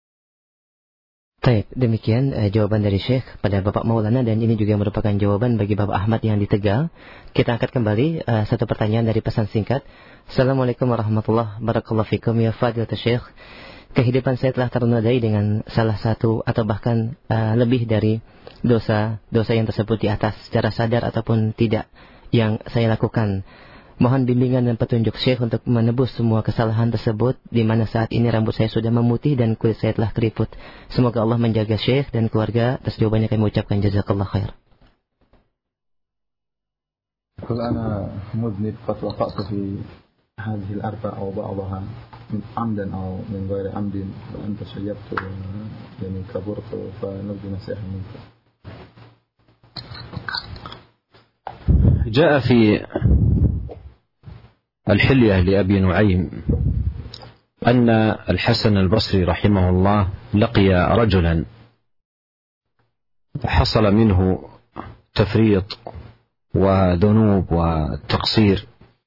[SPEAKER 3] Baik, demikian uh, jawaban dari Syekh pada Bapak Maulana, dan ini juga merupakan jawaban bagi Bapak Ahmad yang di Tegal. Kita angkat kembali uh, satu pertanyaan dari pesan singkat. Assalamualaikum warahmatullahi wabarakatuh. Ya Fadilatul Syekh, kehidupan saya telah ternodai dengan salah satu atau bahkan uh, lebih dari dosa-dosa yang tersebut di atas, secara sadar ataupun tidak, yang saya lakukan. Mohon bimbingan dan petunjuk Syekh untuk menebus semua kesalahan tersebut, di mana saat ini rambut saya sudah memutih dan kulit saya telah keriput. Semoga Allah menjaga Syekh dan keluarga. Atas jawabannya kami ucapkan jazakallah khair.
[SPEAKER 5] قل أنا مذنب قد وقعت في هذه الأربع أو بعضها من عمدا أو من غير عمد وأنت شيبت يعني كبرت فنرجو نصيحة منك.
[SPEAKER 1] جاء في الحلية لأبي نعيم أن الحسن البصري رحمه الله لقي رجلا حصل منه تفريط وذنوب وتقصير،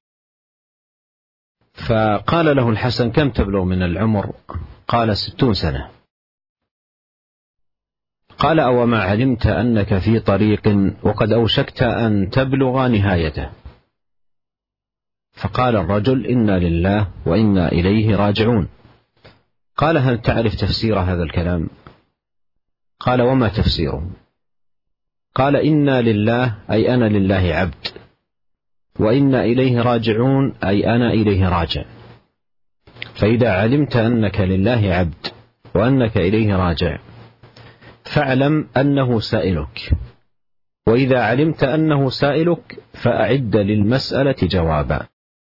[SPEAKER 1] فقال له الحسن: كم تبلغ من العمر؟ قال: ستون سنة. قال: أو ما علمت أنك في طريق وقد أوشكت أن تبلغ نهايته؟ فقال الرجل: إنا لله وإنا إليه راجعون. قال: هل تعرف تفسير هذا الكلام؟ قال: وما تفسيره؟ قال: إنا لله أي أنا لله عبد، وإنا إليه راجعون أي أنا إليه راجع. فإذا علمت أنك لله عبد وأنك إليه راجع فاعلم أنه سائلك، وإذا علمت أنه سائلك فأعد للمسألة جوابا.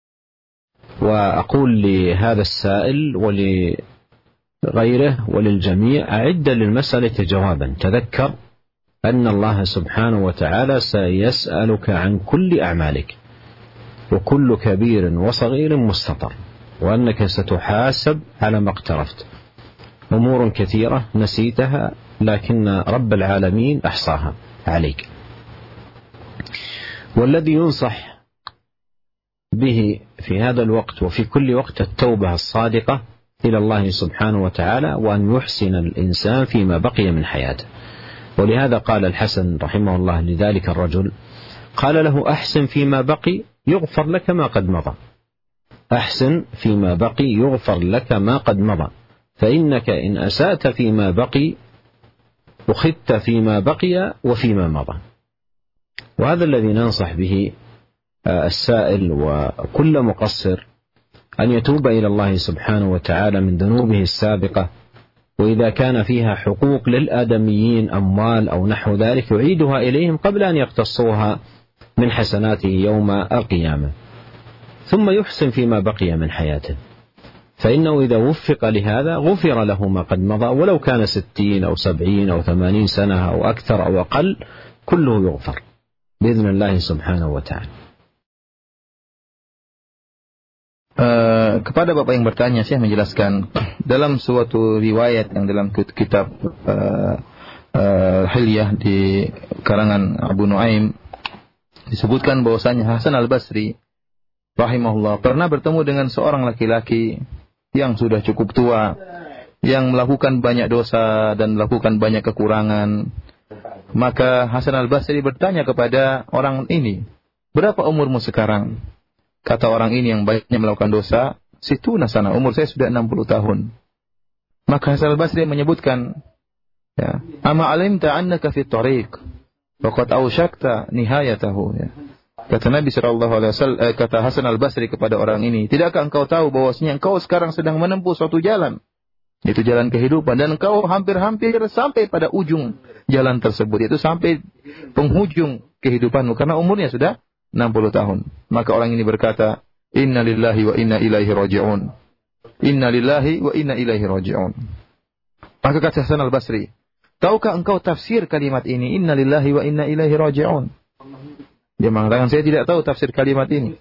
[SPEAKER 1] وأقول لهذا السائل ولغيره وللجميع: أعد للمسألة جوابا. تذكر أن الله سبحانه وتعالى سيسألك عن كل أعمالك، وكل كبير وصغير مستطر، وأنك ستحاسب على ما اقترفت. أمور كثيرة نسيتها لكن رب العالمين أحصاها عليك. والذي ينصح به في هذا الوقت وفي كل وقت التوبة الصادقة إلى الله سبحانه وتعالى، وأن يحسن الإنسان فيما بقي من حياته. ولهذا قال الحسن رحمه الله لذلك الرجل، قال له: أحسن فيما بقي يغفر لك ما قد مضى. أحسن فيما بقي يغفر لك ما قد مضى، فإنك إن أسأت فيما بقي أخذت فيما بقي وفيما مضى. وهذا الذي ننصح به السائل وكل مقصر، أن يتوب إلى الله سبحانه وتعالى من ذنوبه السابقة، وإذا كان فيها حقوق للآدميين أموال أو نحو ذلك يعيدها إليهم قبل أن يقتصوها من حسناته يوم القيامة، ثم يحسن فيما بقي من حياته. فإنه إذا وفق لهذا غفر له ما قد مضى ولو كان ستين أو سبعين أو ثمانين سنة أو أكثر أو أقل كله يغفر بإذن الله سبحانه وتعالى.
[SPEAKER 2] Uh, kepada Bapak yang bertanya, saya menjelaskan dalam suatu riwayat yang dalam kitab uh, uh, Hilyah di karangan Abu Nuaim disebutkan bahwasanya Hasan Al-Basri rahimahullah pernah bertemu dengan seorang laki-laki yang sudah cukup tua, yang melakukan banyak dosa dan melakukan banyak kekurangan. Maka Hasan Al-Basri bertanya kepada orang ini, berapa umurmu sekarang? Kata orang ini yang banyaknya melakukan dosa, situna sana, umur saya sudah enam puluh tahun. Maka Hasan Al-Basri menyebutkan, ya, ama alimta annaka fi tariq wa qad awshakta nihayatahu, ya. Kata Nabi sallallahu alaihi wasallam, eh, kata Hasan Al-Basri kepada orang ini, tidakkah engkau tahu bahwasanya engkau sekarang sedang menempuh suatu jalan, yaitu jalan kehidupan, dan engkau hampir-hampir sampai pada ujung jalan tersebut, yaitu sampai penghujung kehidupanmu karena umurnya sudah enam puluh tahun. Maka orang ini berkata, inna lillahi wa inna ilaihi raji'un. Inna lillahi wa inna ilaihi raji'un. Maka kata Hasan Al-Basri, tahukah engkau tafsir kalimat ini, inna lillahi wa inna ilaihi raji'un? Dia mengatakan, saya tidak tahu tafsir kalimat ini.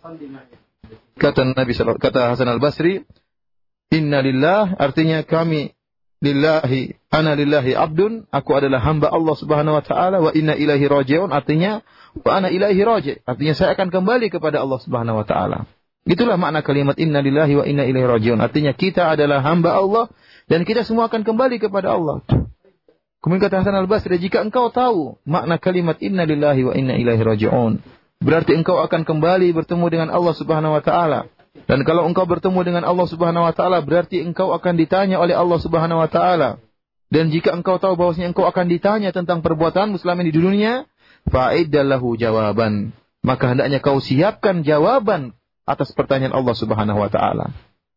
[SPEAKER 2] Kata Nabi kata Hasan Al-Basri, inna lillah artinya kami lillahi, ana lillahi abdun, aku adalah hamba Allah Subhanahu wa taala, wa inna ilaihi raji'un artinya wa ana ilaihi raji', artinya saya akan kembali kepada Allah Subhanahu wa taala. Itulah makna kalimat inna lillahi wa inna ilaihi raji'un, artinya kita adalah hamba Allah dan kita semua akan kembali kepada Allah. Kemudian kata Hasan Al-Basri, jika engkau tahu makna kalimat inna lillahi wa inna ilaihi raji'un, berarti engkau akan kembali bertemu dengan Allah Subhanahu wa taala. Dan kalau engkau bertemu dengan Allah Subhanahu wa taala, berarti engkau akan ditanya oleh Allah Subhanahu wa taala. Dan jika engkau tahu bahwasanya engkau akan ditanya tentang perbuatanmu selama di dunia, fa'iddalahu jawaban, maka hendaknya kau siapkan jawaban atas pertanyaan Allah Subhanahu wa taala.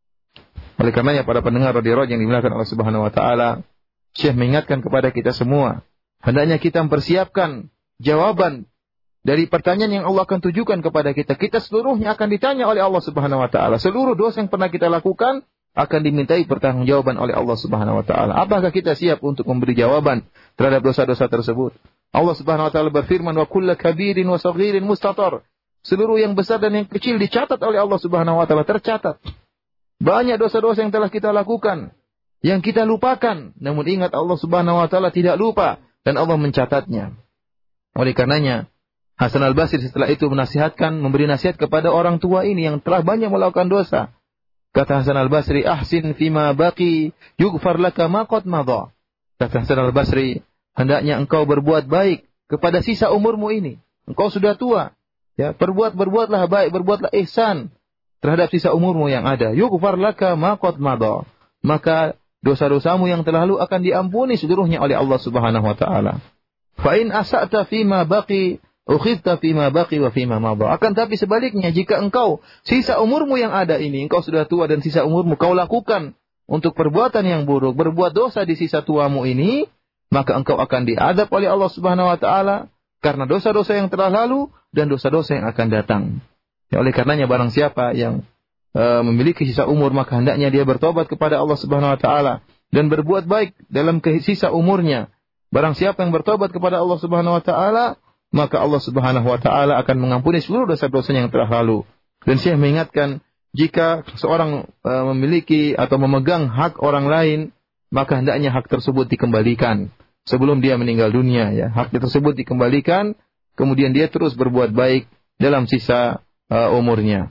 [SPEAKER 2] Oleh karenanya para pendengar radio yang dimuliakan Allah Subhanahu wa taala, Syekh mengingatkan kepada kita semua, hendaknya kita mempersiapkan jawaban dari pertanyaan yang Allah akan tujukan kepada kita. Kita seluruhnya akan ditanya oleh Allah Subhanahu wa taala. Seluruh dosa yang pernah kita lakukan akan dimintai pertanggungjawaban oleh Allah Subhanahu wa taala. Apakah kita siap untuk memberi jawaban terhadap dosa-dosa tersebut? Allah Subhanahu wa taala berfirman, wa kullu kabirin wa saghirin mustatar. Seluruh yang besar dan yang kecil dicatat oleh Allah Subhanahu wa taala, tercatat. Banyak dosa-dosa yang telah kita lakukan, yang kita lupakan. Namun ingat, Allah Subhanahu wa taala tidak lupa dan Allah mencatatnya. Oleh karenanya Hasan Al-Basri setelah itu menasihatkan, memberi nasihat kepada orang tua ini yang telah banyak melakukan dosa. Kata Hasan Al-Basri, ahsin fima baqi yughfar laka ma qad madha. Kata Hasan Al-Basri, hendaknya engkau berbuat baik kepada sisa umurmu ini. Engkau sudah tua. Ya, berbuat berbuatlah baik, berbuatlah ihsan terhadap sisa umurmu yang ada. Yughfar laka ma qad madha. Maka dosa-dosamu yang telah lalu akan diampuni seluruhnya oleh Allah Subhanahu wa taala. Fa in asa'ta fima baqi ukhidta fima baqi wa fima madha. Akan tapi sebaliknya, jika engkau sisa umurmu yang ada ini, engkau sudah tua dan sisa umurmu kau lakukan untuk perbuatan yang buruk, berbuat dosa di sisa tuamu ini, maka engkau akan diadab oleh Allah Subhanahu wa taala karena dosa-dosa yang telah lalu dan dosa-dosa yang akan datang. Ya, oleh karenanya barang siapa yang uh, memiliki sisa umur, maka hendaknya dia bertobat kepada Allah Subhanahu wa taala dan berbuat baik dalam sisa umurnya. Barang siapa yang bertobat kepada Allah Subhanahu wa taala, maka Allah Subhanahu wa taala akan mengampuni seluruh dosa-dosa yang telah lalu. Dan saya mengingatkan, jika seorang uh, memiliki atau memegang hak orang lain, maka hendaknya hak tersebut dikembalikan sebelum dia meninggal dunia, ya. Hak tersebut dikembalikan, kemudian dia terus berbuat baik dalam sisa uh, umurnya.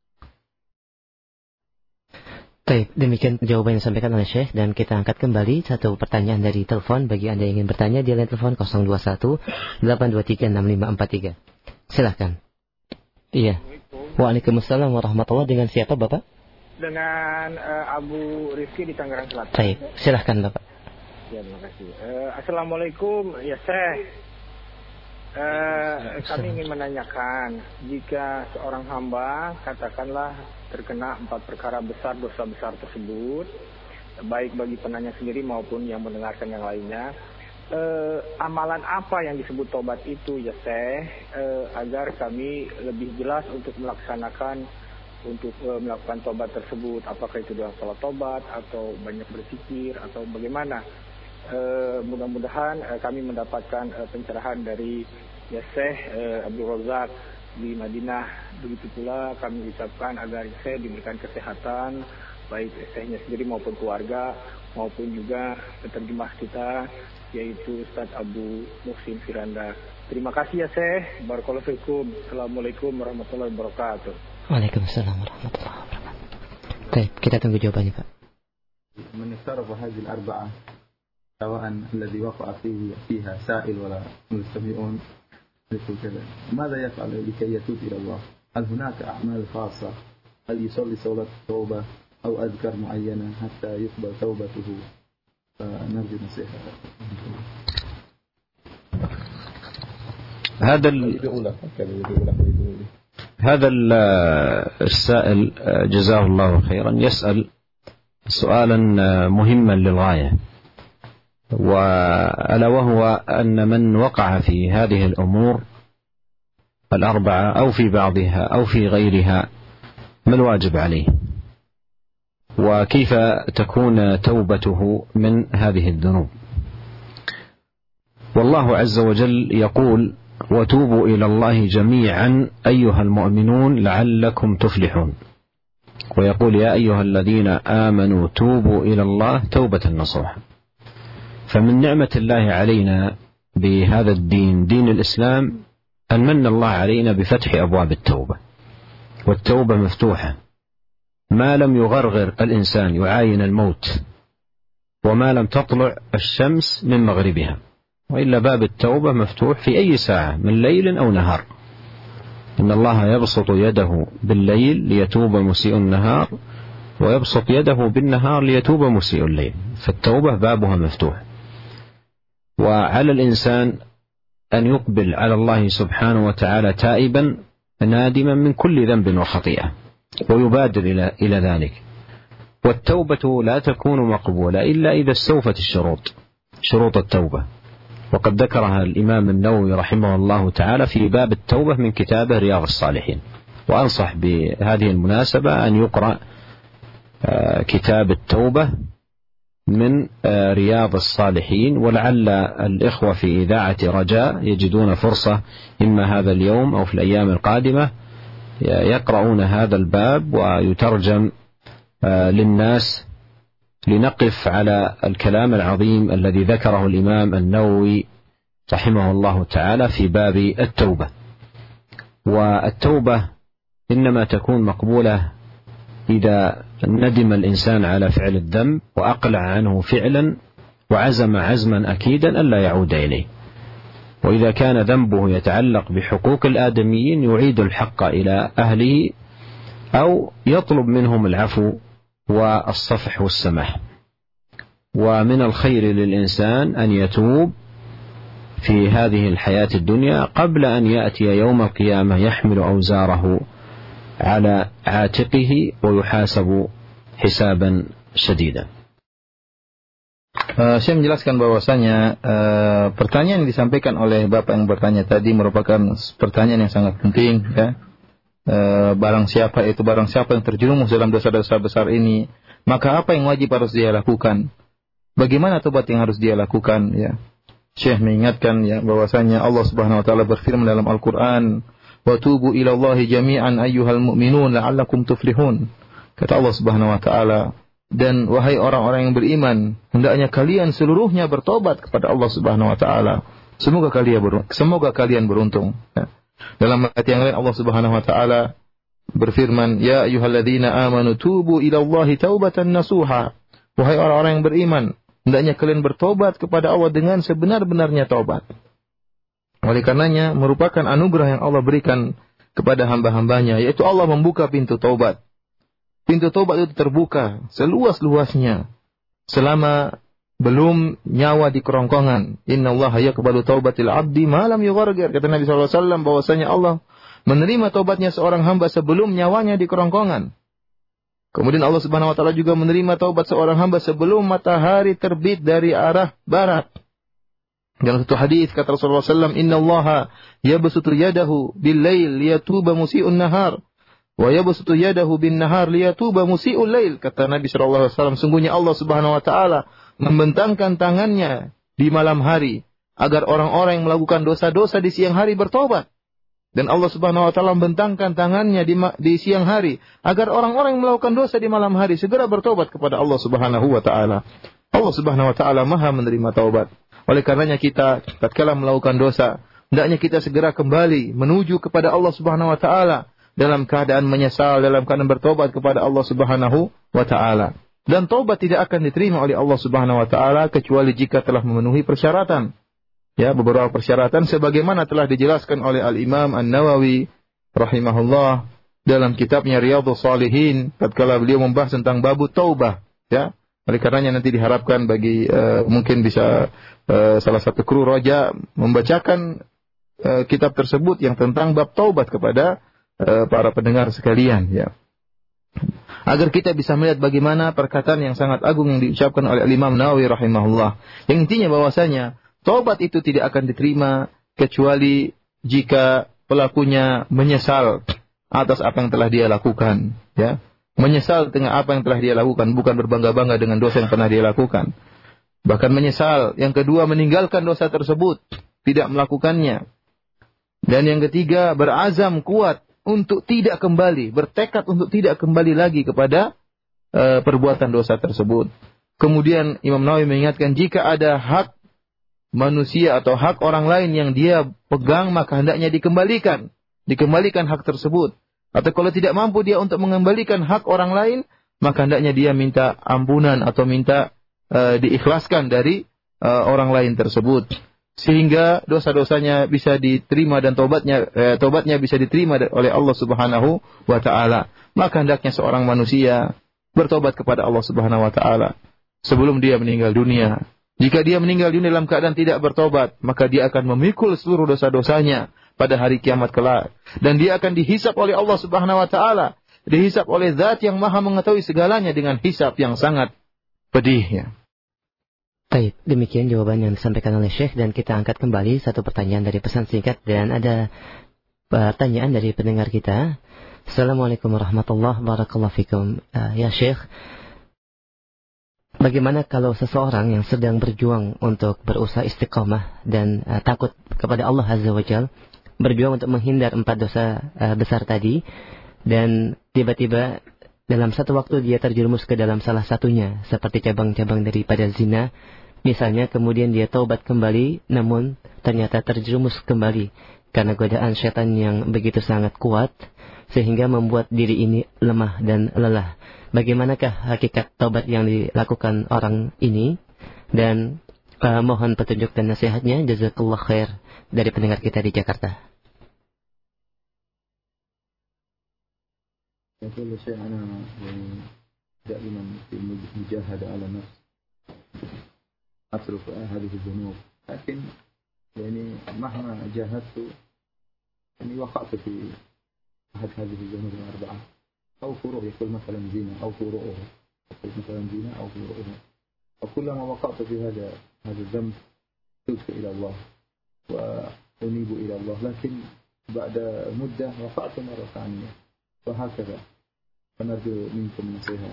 [SPEAKER 3] Baik, demikian jawaban yang disampaikan oleh Syekh, dan kita angkat kembali satu pertanyaan dari telepon bagi Anda yang ingin bertanya di line telepon nol dua satu delapan dua tiga enam lima empat tiga. Silahkan. Iya. Waalaikumsalam warahmatullahi. Dengan siapa Bapak?
[SPEAKER 6] Dengan uh, Abu Rizki di Tangerang Selatan.
[SPEAKER 3] Baik, silahkan Bapak.
[SPEAKER 6] Ya, terima kasih. Uh, Assalamualaikum, ya Syekh. Uh, kami ingin menanyakan, jika seorang hamba katakanlah terkena empat perkara besar, dosa besar tersebut, baik bagi penanya sendiri maupun yang mendengarkan yang lainnya, uh, amalan apa yang disebut tobat itu ya Syekh, uh, agar kami lebih jelas untuk melaksanakan untuk uh, melakukan tobat tersebut, apakah itu dengan salat tobat atau banyak berzikir atau bagaimana. Uh, mudah-mudahan uh, kami mendapatkan uh, pencerahan dari ya Syekh uh, Abdul Razak di Madinah. Begitu pula kami ucapkan agar Syekh diberikan kesehatan, baik Syekhnya sendiri maupun keluarga, maupun juga penerjemah kita yaitu Ustaz Abu Muhsin Firanda. Terima kasih ya Syekh. Barakallahu fikum. Assalamualaikum warahmatullahi wabarakatuh.
[SPEAKER 3] Waalaikumsalam warahmatullahi wabarakatuh. Baik, kita tunggu jawabannya Pak.
[SPEAKER 5] من اقترف هذه الأربعة سواء الذي وقع فيه فيها سائل ولا مستمعون مثل كذا، ماذا يفعل لكي يتوب إلى الله؟ هل هناك أعمال خاصة؟ هل يصلي صلاة التوبة أو أذكار معينة حتى يقبل توبته؟ فنرجو نصيحة.
[SPEAKER 1] هذا هذا السائل جزاه الله خيرا يسأل سؤالا مهما للغاية، وألا وهو أن من وقع في هذه الأمور الأربعة أو في بعضها أو في غيرها ما الواجب عليه، وكيف تكون توبته من هذه الذنوب. والله عز وجل يقول: وتوبوا إلى الله جميعا أيها المؤمنون لعلكم تفلحون، ويقول: يا أيها الذين آمنوا توبوا إلى الله توبة نصوحا. فمن نعمة الله علينا بهذا الدين، دين الإسلام، أن من الله علينا بفتح أبواب التوبة، والتوبة مفتوحة ما لم يغرغر الإنسان يعاين الموت، وما لم تطلع الشمس من مغربها، وإلا باب التوبة مفتوح في أي ساعة من ليل أو نهار. إن الله يبسط يده بالليل ليتوب مسيء النهار، ويبسط يده بالنهار ليتوب مسيء الليل، فالتوبة بابها مفتوح. وعلى الإنسان أن يقبل على الله سبحانه وتعالى تائبا نادما من كل ذنب وخطيئة، ويبادر إلى إلى ذلك. والتوبة لا تكون مقبولة إلا إذا استوفت الشروط، شروط التوبة، وقد ذكرها الإمام النووي رحمه الله تعالى في باب التوبة من كتابه رياض الصالحين. وأنصح بهذه المناسبة أن يقرأ كتاب التوبة من رياض الصالحين، ولعل الإخوة في إذاعة رجاء يجدون فرصة إما هذا اليوم أو في الأيام القادمة يقرؤون هذا الباب ويترجم للناس، لنقف على الكلام العظيم الذي ذكره الإمام النووي رحمه الله تعالى في باب التوبة. والتوبة إنما تكون مقبولة إذا ندم الإنسان على فعل الذنب وأقلع عنه فعلا وعزم عزما أكيدا ألا يعود إليه. وإذا كان ذنبه يتعلق بحقوق الآدميين يعيد الحق إلى أهله أو يطلب منهم العفو والصفح والسماح. ومن الخير للإنسان أن يتوب في هذه الحياة الدنيا قبل أن يأتي يوم القيامة يحمل أوزاره على عاتقه ويحاسب حسابا شديدا.
[SPEAKER 2] Uh, saya menjelaskan bahwasanya uh, pertanyaan yang disampaikan oleh Bapak yang bertanya tadi merupakan pertanyaan yang sangat penting, ya. Uh, barang siapa itu barang siapa yang terjerumus dalam dosa-dosa besar ini, maka apa yang wajib harus dia lakukan? Bagaimana tobat yang harus dia lakukan, ya? Syekh mengingatkan, ya, bahwasanya Allah Subhanahu wa taala berfirman dalam Al-Qur'an, "Wa tubu ila Allahi jami'an ayyuhal mu'minun la'allakum tuflihun." Kata Allah Subhanahu wa taala, dan wahai orang-orang yang beriman, hendaknya kalian seluruhnya bertobat kepada Allah Subhanahu wa taala. Semoga kalian beruntung. Semoga kalian beruntung. Ya. Dalam ayat yang lain Allah Subhanahu wa taala berfirman, "Ya ayyuhalladzina amanu tubu ila Allahi taubatan nasuha." Wahai orang-orang yang beriman, hendaknya kalian bertobat kepada Allah dengan sebenar-benarnya taubat. Oleh karenanya merupakan anugerah yang Allah berikan kepada hamba-hambanya, yaitu Allah membuka pintu taubat. Pintu taubat itu terbuka seluas-luasnya selama belum nyawa di kerongkongan. Innallaha yaqbalu taubatil 'abdi ma lam yughargir. Kata Nabi sallallahu alaihi wasallam bahwasanya Allah menerima taubatnya seorang hamba sebelum nyawanya di kerongkongan. Kemudian Allah Subhanahu wa taala juga menerima taubat seorang hamba sebelum matahari terbit dari arah barat. Dalam satu hadis kata Rasulullah sallallahu alaihi wasallam, "Innallaha yabsutu yadahu bil-lail liyatuba musii'un nahar." wa yabsutu yadahu bin nahar liyatuba musii'ul lail. Kata Nabi sallallahu alaihi wasallam, sungguhnya Allah Subhanahu wa taala membentangkan tangannya di malam hari agar orang-orang yang melakukan dosa-dosa di siang hari bertobat. Dan Allah Subhanahu wa taala membentangkan tangannya di, di siang hari agar orang-orang yang melakukan dosa di malam hari segera bertobat kepada Allah Subhanahu wa taala. Allah Subhanahu wa taala Maha menerima taubat. Oleh karenanya kita tatkala melakukan dosa, hendaknya kita segera kembali menuju kepada Allah Subhanahu wa taala dalam keadaan menyesal, dalam keadaan bertobat kepada Allah Subhanahu wa taala. Dan taubat tidak akan diterima oleh Allah Subhanahu wa taala kecuali jika telah memenuhi persyaratan. Ya, beberapa persyaratan sebagaimana telah dijelaskan oleh Al-Imam An-Nawawi rahimahullah dalam kitabnya Riyadhus Shalihin tatkala beliau membahas tentang babut taubah, ya. Oleh karenanya nanti diharapkan bagi uh, mungkin bisa uh, salah satu kru roja membacakan uh, kitab tersebut yang tentang bab taubat kepada uh, para pendengar sekalian, ya. Agar kita bisa melihat bagaimana perkataan yang sangat agung yang diucapkan oleh Al-Imam Nawawi rahimahullah. Yang intinya bahwasanya taubat itu tidak akan diterima kecuali jika pelakunya menyesal atas apa yang telah dia lakukan, ya. Menyesal dengan apa yang telah dia lakukan, bukan berbangga-bangga dengan dosa yang pernah dia lakukan. Bahkan menyesal. Yang kedua, meninggalkan dosa tersebut, tidak melakukannya. Dan yang ketiga, berazam kuat untuk tidak kembali, bertekad untuk tidak kembali lagi kepada uh, perbuatan dosa tersebut. Kemudian Imam Nawawi mengingatkan jika ada hak manusia atau hak orang lain yang dia pegang, maka hendaknya dikembalikan. Dikembalikan hak tersebut. Atau kalau tidak mampu dia untuk mengembalikan hak orang lain, maka hendaknya dia minta ampunan atau minta uh, diikhlaskan dari uh, orang lain tersebut. Sehingga dosa-dosanya bisa diterima dan tobatnya, eh, tobatnya bisa diterima oleh Allah Subhanahu wa ta'ala. Maka hendaknya seorang manusia bertobat kepada Allah Subhanahu wa ta'ala sebelum dia meninggal dunia. Jika dia meninggal dunia dalam keadaan tidak bertobat, maka dia akan memikul seluruh dosa-dosanya pada hari kiamat kelak. Dan dia akan dihisap oleh Allah Subhanahu wa ta'ala. Dihisap oleh Zat yang Maha mengetahui segalanya dengan hisap yang sangat pedih, ya.
[SPEAKER 3] Baik, demikian jawaban yang disampaikan oleh Syekh, dan kita angkat kembali satu pertanyaan dari pesan singkat, dan ada pertanyaan dari pendengar kita. Assalamualaikum warahmatullahi wabarakatuh. Uh, ya Syekh, bagaimana kalau seseorang yang sedang berjuang untuk berusaha istiqamah dan uh, takut kepada Allah Azza wa Jalla, berjuang untuk menghindar empat dosa uh, besar tadi, dan tiba-tiba dalam satu waktu dia terjerumus ke dalam salah satunya, seperti cabang-cabang daripada zina, misalnya, kemudian dia taubat kembali, namun ternyata terjerumus kembali karena godaan syaitan yang begitu sangat kuat, sehingga membuat diri ini lemah dan lelah. Bagaimanakah hakikat taubat yang dilakukan orang ini? Dan uh, mohon petunjuk dan nasihatnya. Jazakallah khair dari pendengar kita di Jakarta.
[SPEAKER 5] يقول شيء أنا يعني دائما في المجاهدة على نفس أترك هذه الذنوب، لكن يعني مهما جاهدت يعني وقعت في أحد هذه الذنوب الأربعة أو فروع، يقول مثلا زنا أو فروعها، يقول مثلا زنا أو فروعها، وكلما وقعت في هذا هذا الذنب تبت إلى الله وأنيب إلى الله، لكن بعد مدة وقعت مرة ثانية وهكذا. فنرجو منكم نصيحة.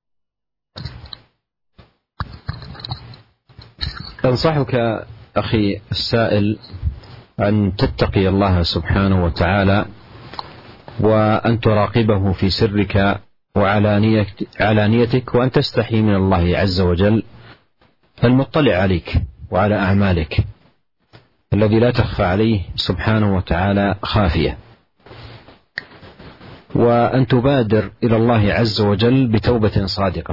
[SPEAKER 1] أنصحك أخي السائل أن تتقي الله سبحانه وتعالى، وأن تراقبه في سرك وعلانيتك، وأن تستحي من الله عز وجل المطلع عليك وعلى أعمالك، الذي لا تخفى عليه سبحانه وتعالى خافية، وأن تبادر إلى الله عز وجل بتوبة صادقة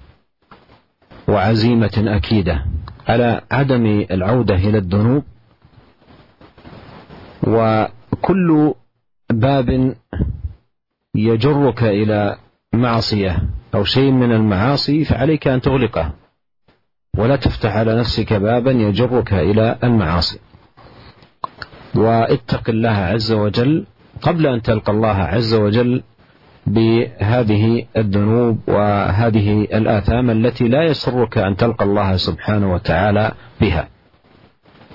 [SPEAKER 1] وعزيمة أكيدة على عدم العودة إلى الذنوب. وكل باب يجرك إلى معصية أو شيء من المعاصي فعليك أن تغلقه، ولا تفتح على نفسك بابا يجرك إلى المعاصي. واتق الله عز وجل قبل أن تلقى الله عز وجل بهذه الذنوب وهذه الآثام التي لا يسرك أن تلقى الله سبحانه وتعالى بها.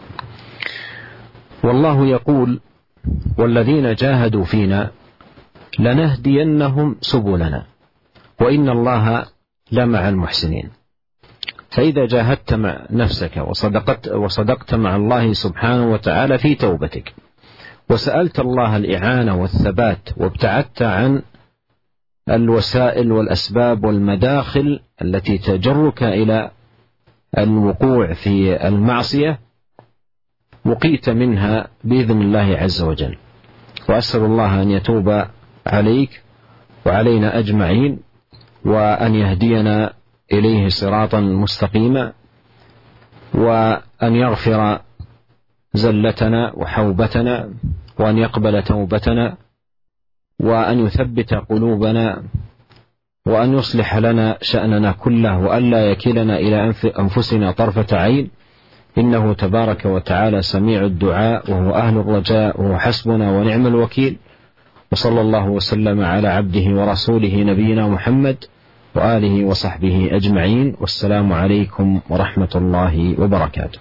[SPEAKER 1] والله يقول: والذين جاهدوا فينا لنهدينهم سبلنا وإن الله لمع المحسنين. فإذا جاهدت مع نفسك وصدقت, وصدقت مع الله سبحانه وتعالى في توبتك وسألت الله الإعانة والثبات وابتعدت عن الوسائل والأسباب والمداخل التي تجرك إلى الوقوع في المعصية وقيت منها بإذن الله عز وجل. وأسأل الله أن يتوب عليك وعلينا أجمعين وأن يهدينا إليه صراطا مستقيما وأن يغفر زلتنا وحوبتنا وأن يقبل توبتنا وأن يثبت قلوبنا وأن يصلح لنا شأننا كله وأن لا يكلنا إلى أنفسنا طرفة عين، إنه تبارك وتعالى سميع الدعاء وهو أهل الرجاء وهو حسبنا ونعم الوكيل. وصلى الله وسلم على عبده ورسوله نبينا محمد وآله وصحبه أجمعين، والسلام عليكم ورحمة الله وبركاته.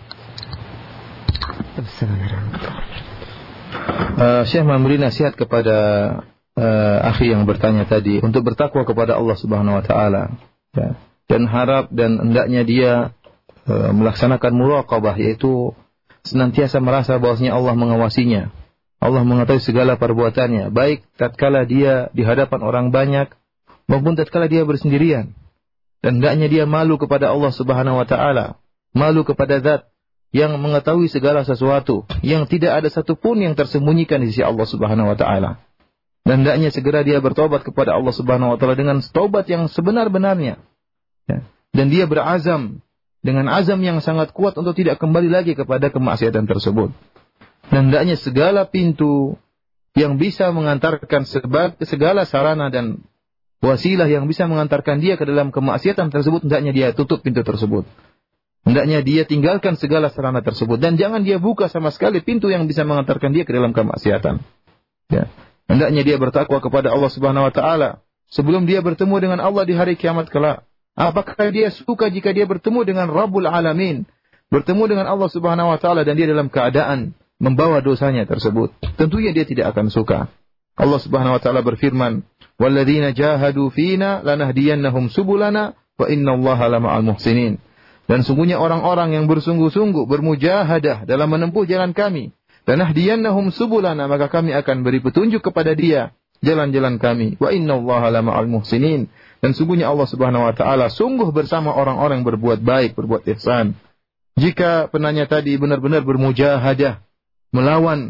[SPEAKER 2] Uh, Syekh memberi nasihat kepada uh, akhi yang bertanya tadi untuk bertakwa kepada Allah Subhanahu wa taala, ya, dan harap dan hendaknya dia uh, melaksanakan muraqabah, yaitu senantiasa merasa bahwasanya Allah mengawasinya. Allah mengetahui segala perbuatannya, baik tatkala dia di hadapan orang banyak maupun tatkala dia bersendirian. Dan hendaknya dia malu kepada Allah Subhanahu wa taala, malu kepada Zat yang mengetahui segala sesuatu, yang tidak ada satupun yang tersembunyikan di sisi Allah Subhanahu wa taala. Dan hendaknya segera dia bertobat kepada Allah Subhanahu wa taala dengan taubat yang sebenar-benarnya. Ya. Dan dia berazam dengan azam yang sangat kuat untuk tidak kembali lagi kepada kemaksiatan tersebut. Dan hendaknya segala pintu yang bisa mengantarkan segala sarana dan wasilah yang bisa mengantarkan dia ke dalam kemaksiatan tersebut, hendaknya dia tutup pintu tersebut. Hendaknya dia tinggalkan segala sarana tersebut dan jangan dia buka sama sekali pintu yang bisa mengantarkan dia ke dalam kemaksiatan. Ya. Hendaknya dia bertakwa kepada Allah Subhanahu wa taala sebelum dia bertemu dengan Allah di hari kiamat kelak. Apakah dia suka jika dia bertemu dengan Rabbul Alamin, bertemu dengan Allah Subhanahu wa taala dan dia dalam keadaan membawa dosanya tersebut? Tentunya dia tidak akan suka. Allah Subhanahu wa taala berfirman, "Walladzina jahadu fina lanahdiyannahum subulana wa innallaha lama'al muhsinin." Dan sungguhnya orang-orang yang bersungguh-sungguh bermujahadah dalam menempuh jalan kami, lanahdiyannahum subulana, maka kami akan beri petunjuk kepada dia jalan-jalan kami. Wa innallaha lama'al muhsinin. Dan sungguhnya Allah Subhanahu wa taala sungguh bersama orang-orang yang berbuat baik, berbuat ihsan. Jika penanya tadi benar-benar bermujahadah melawan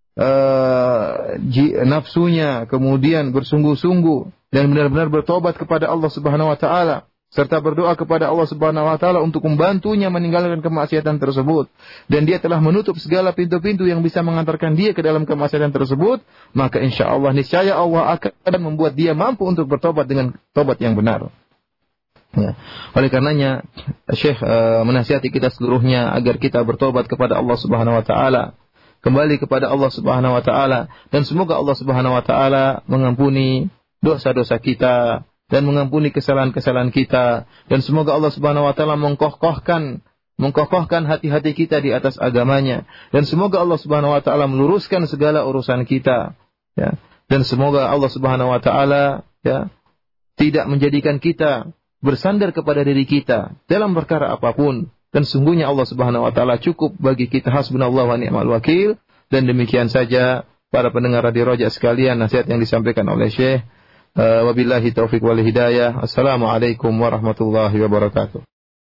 [SPEAKER 2] uh, nafsunya, kemudian bersungguh-sungguh dan benar-benar bertobat kepada Allah Subhanahu wa taala, serta berdoa kepada Allah Subhanahu wa taala untuk membantunya meninggalkan kemaksiatan tersebut, dan dia telah menutup segala pintu-pintu yang bisa mengantarkan dia ke dalam kemaksiatan tersebut, maka insyaallah niscaya Allah akan membuat dia mampu untuk bertobat dengan tobat yang benar. Ya. Oleh karenanya Syekh uh, menasihati kita seluruhnya agar kita bertobat kepada Allah Subhanahu wa taala, kembali kepada Allah Subhanahu wa taala, dan semoga Allah Subhanahu wa taala mengampuni dosa-dosa kita dan mengampuni kesalahan-kesalahan kita, dan semoga Allah Subhanahu wa taala mengkokohkan mengkokohkan hati-hati kita di atas agamanya, dan semoga Allah Subhanahu wa taala meluruskan segala urusan kita, ya. Dan semoga Allah Subhanahu wa taala, ya, tidak menjadikan kita bersandar kepada diri kita dalam perkara apapun, dan sungguhnya Allah Subhanahu wa taala cukup bagi kita, hasbunallahu wa ni'mal wakil. Dan demikian saja para pendengar Radio Roja sekalian, nasihat yang disampaikan oleh Syekh. Wabillahi taufiq wal hidayah. Assalamualaikum warahmatullahi wabarakatuh.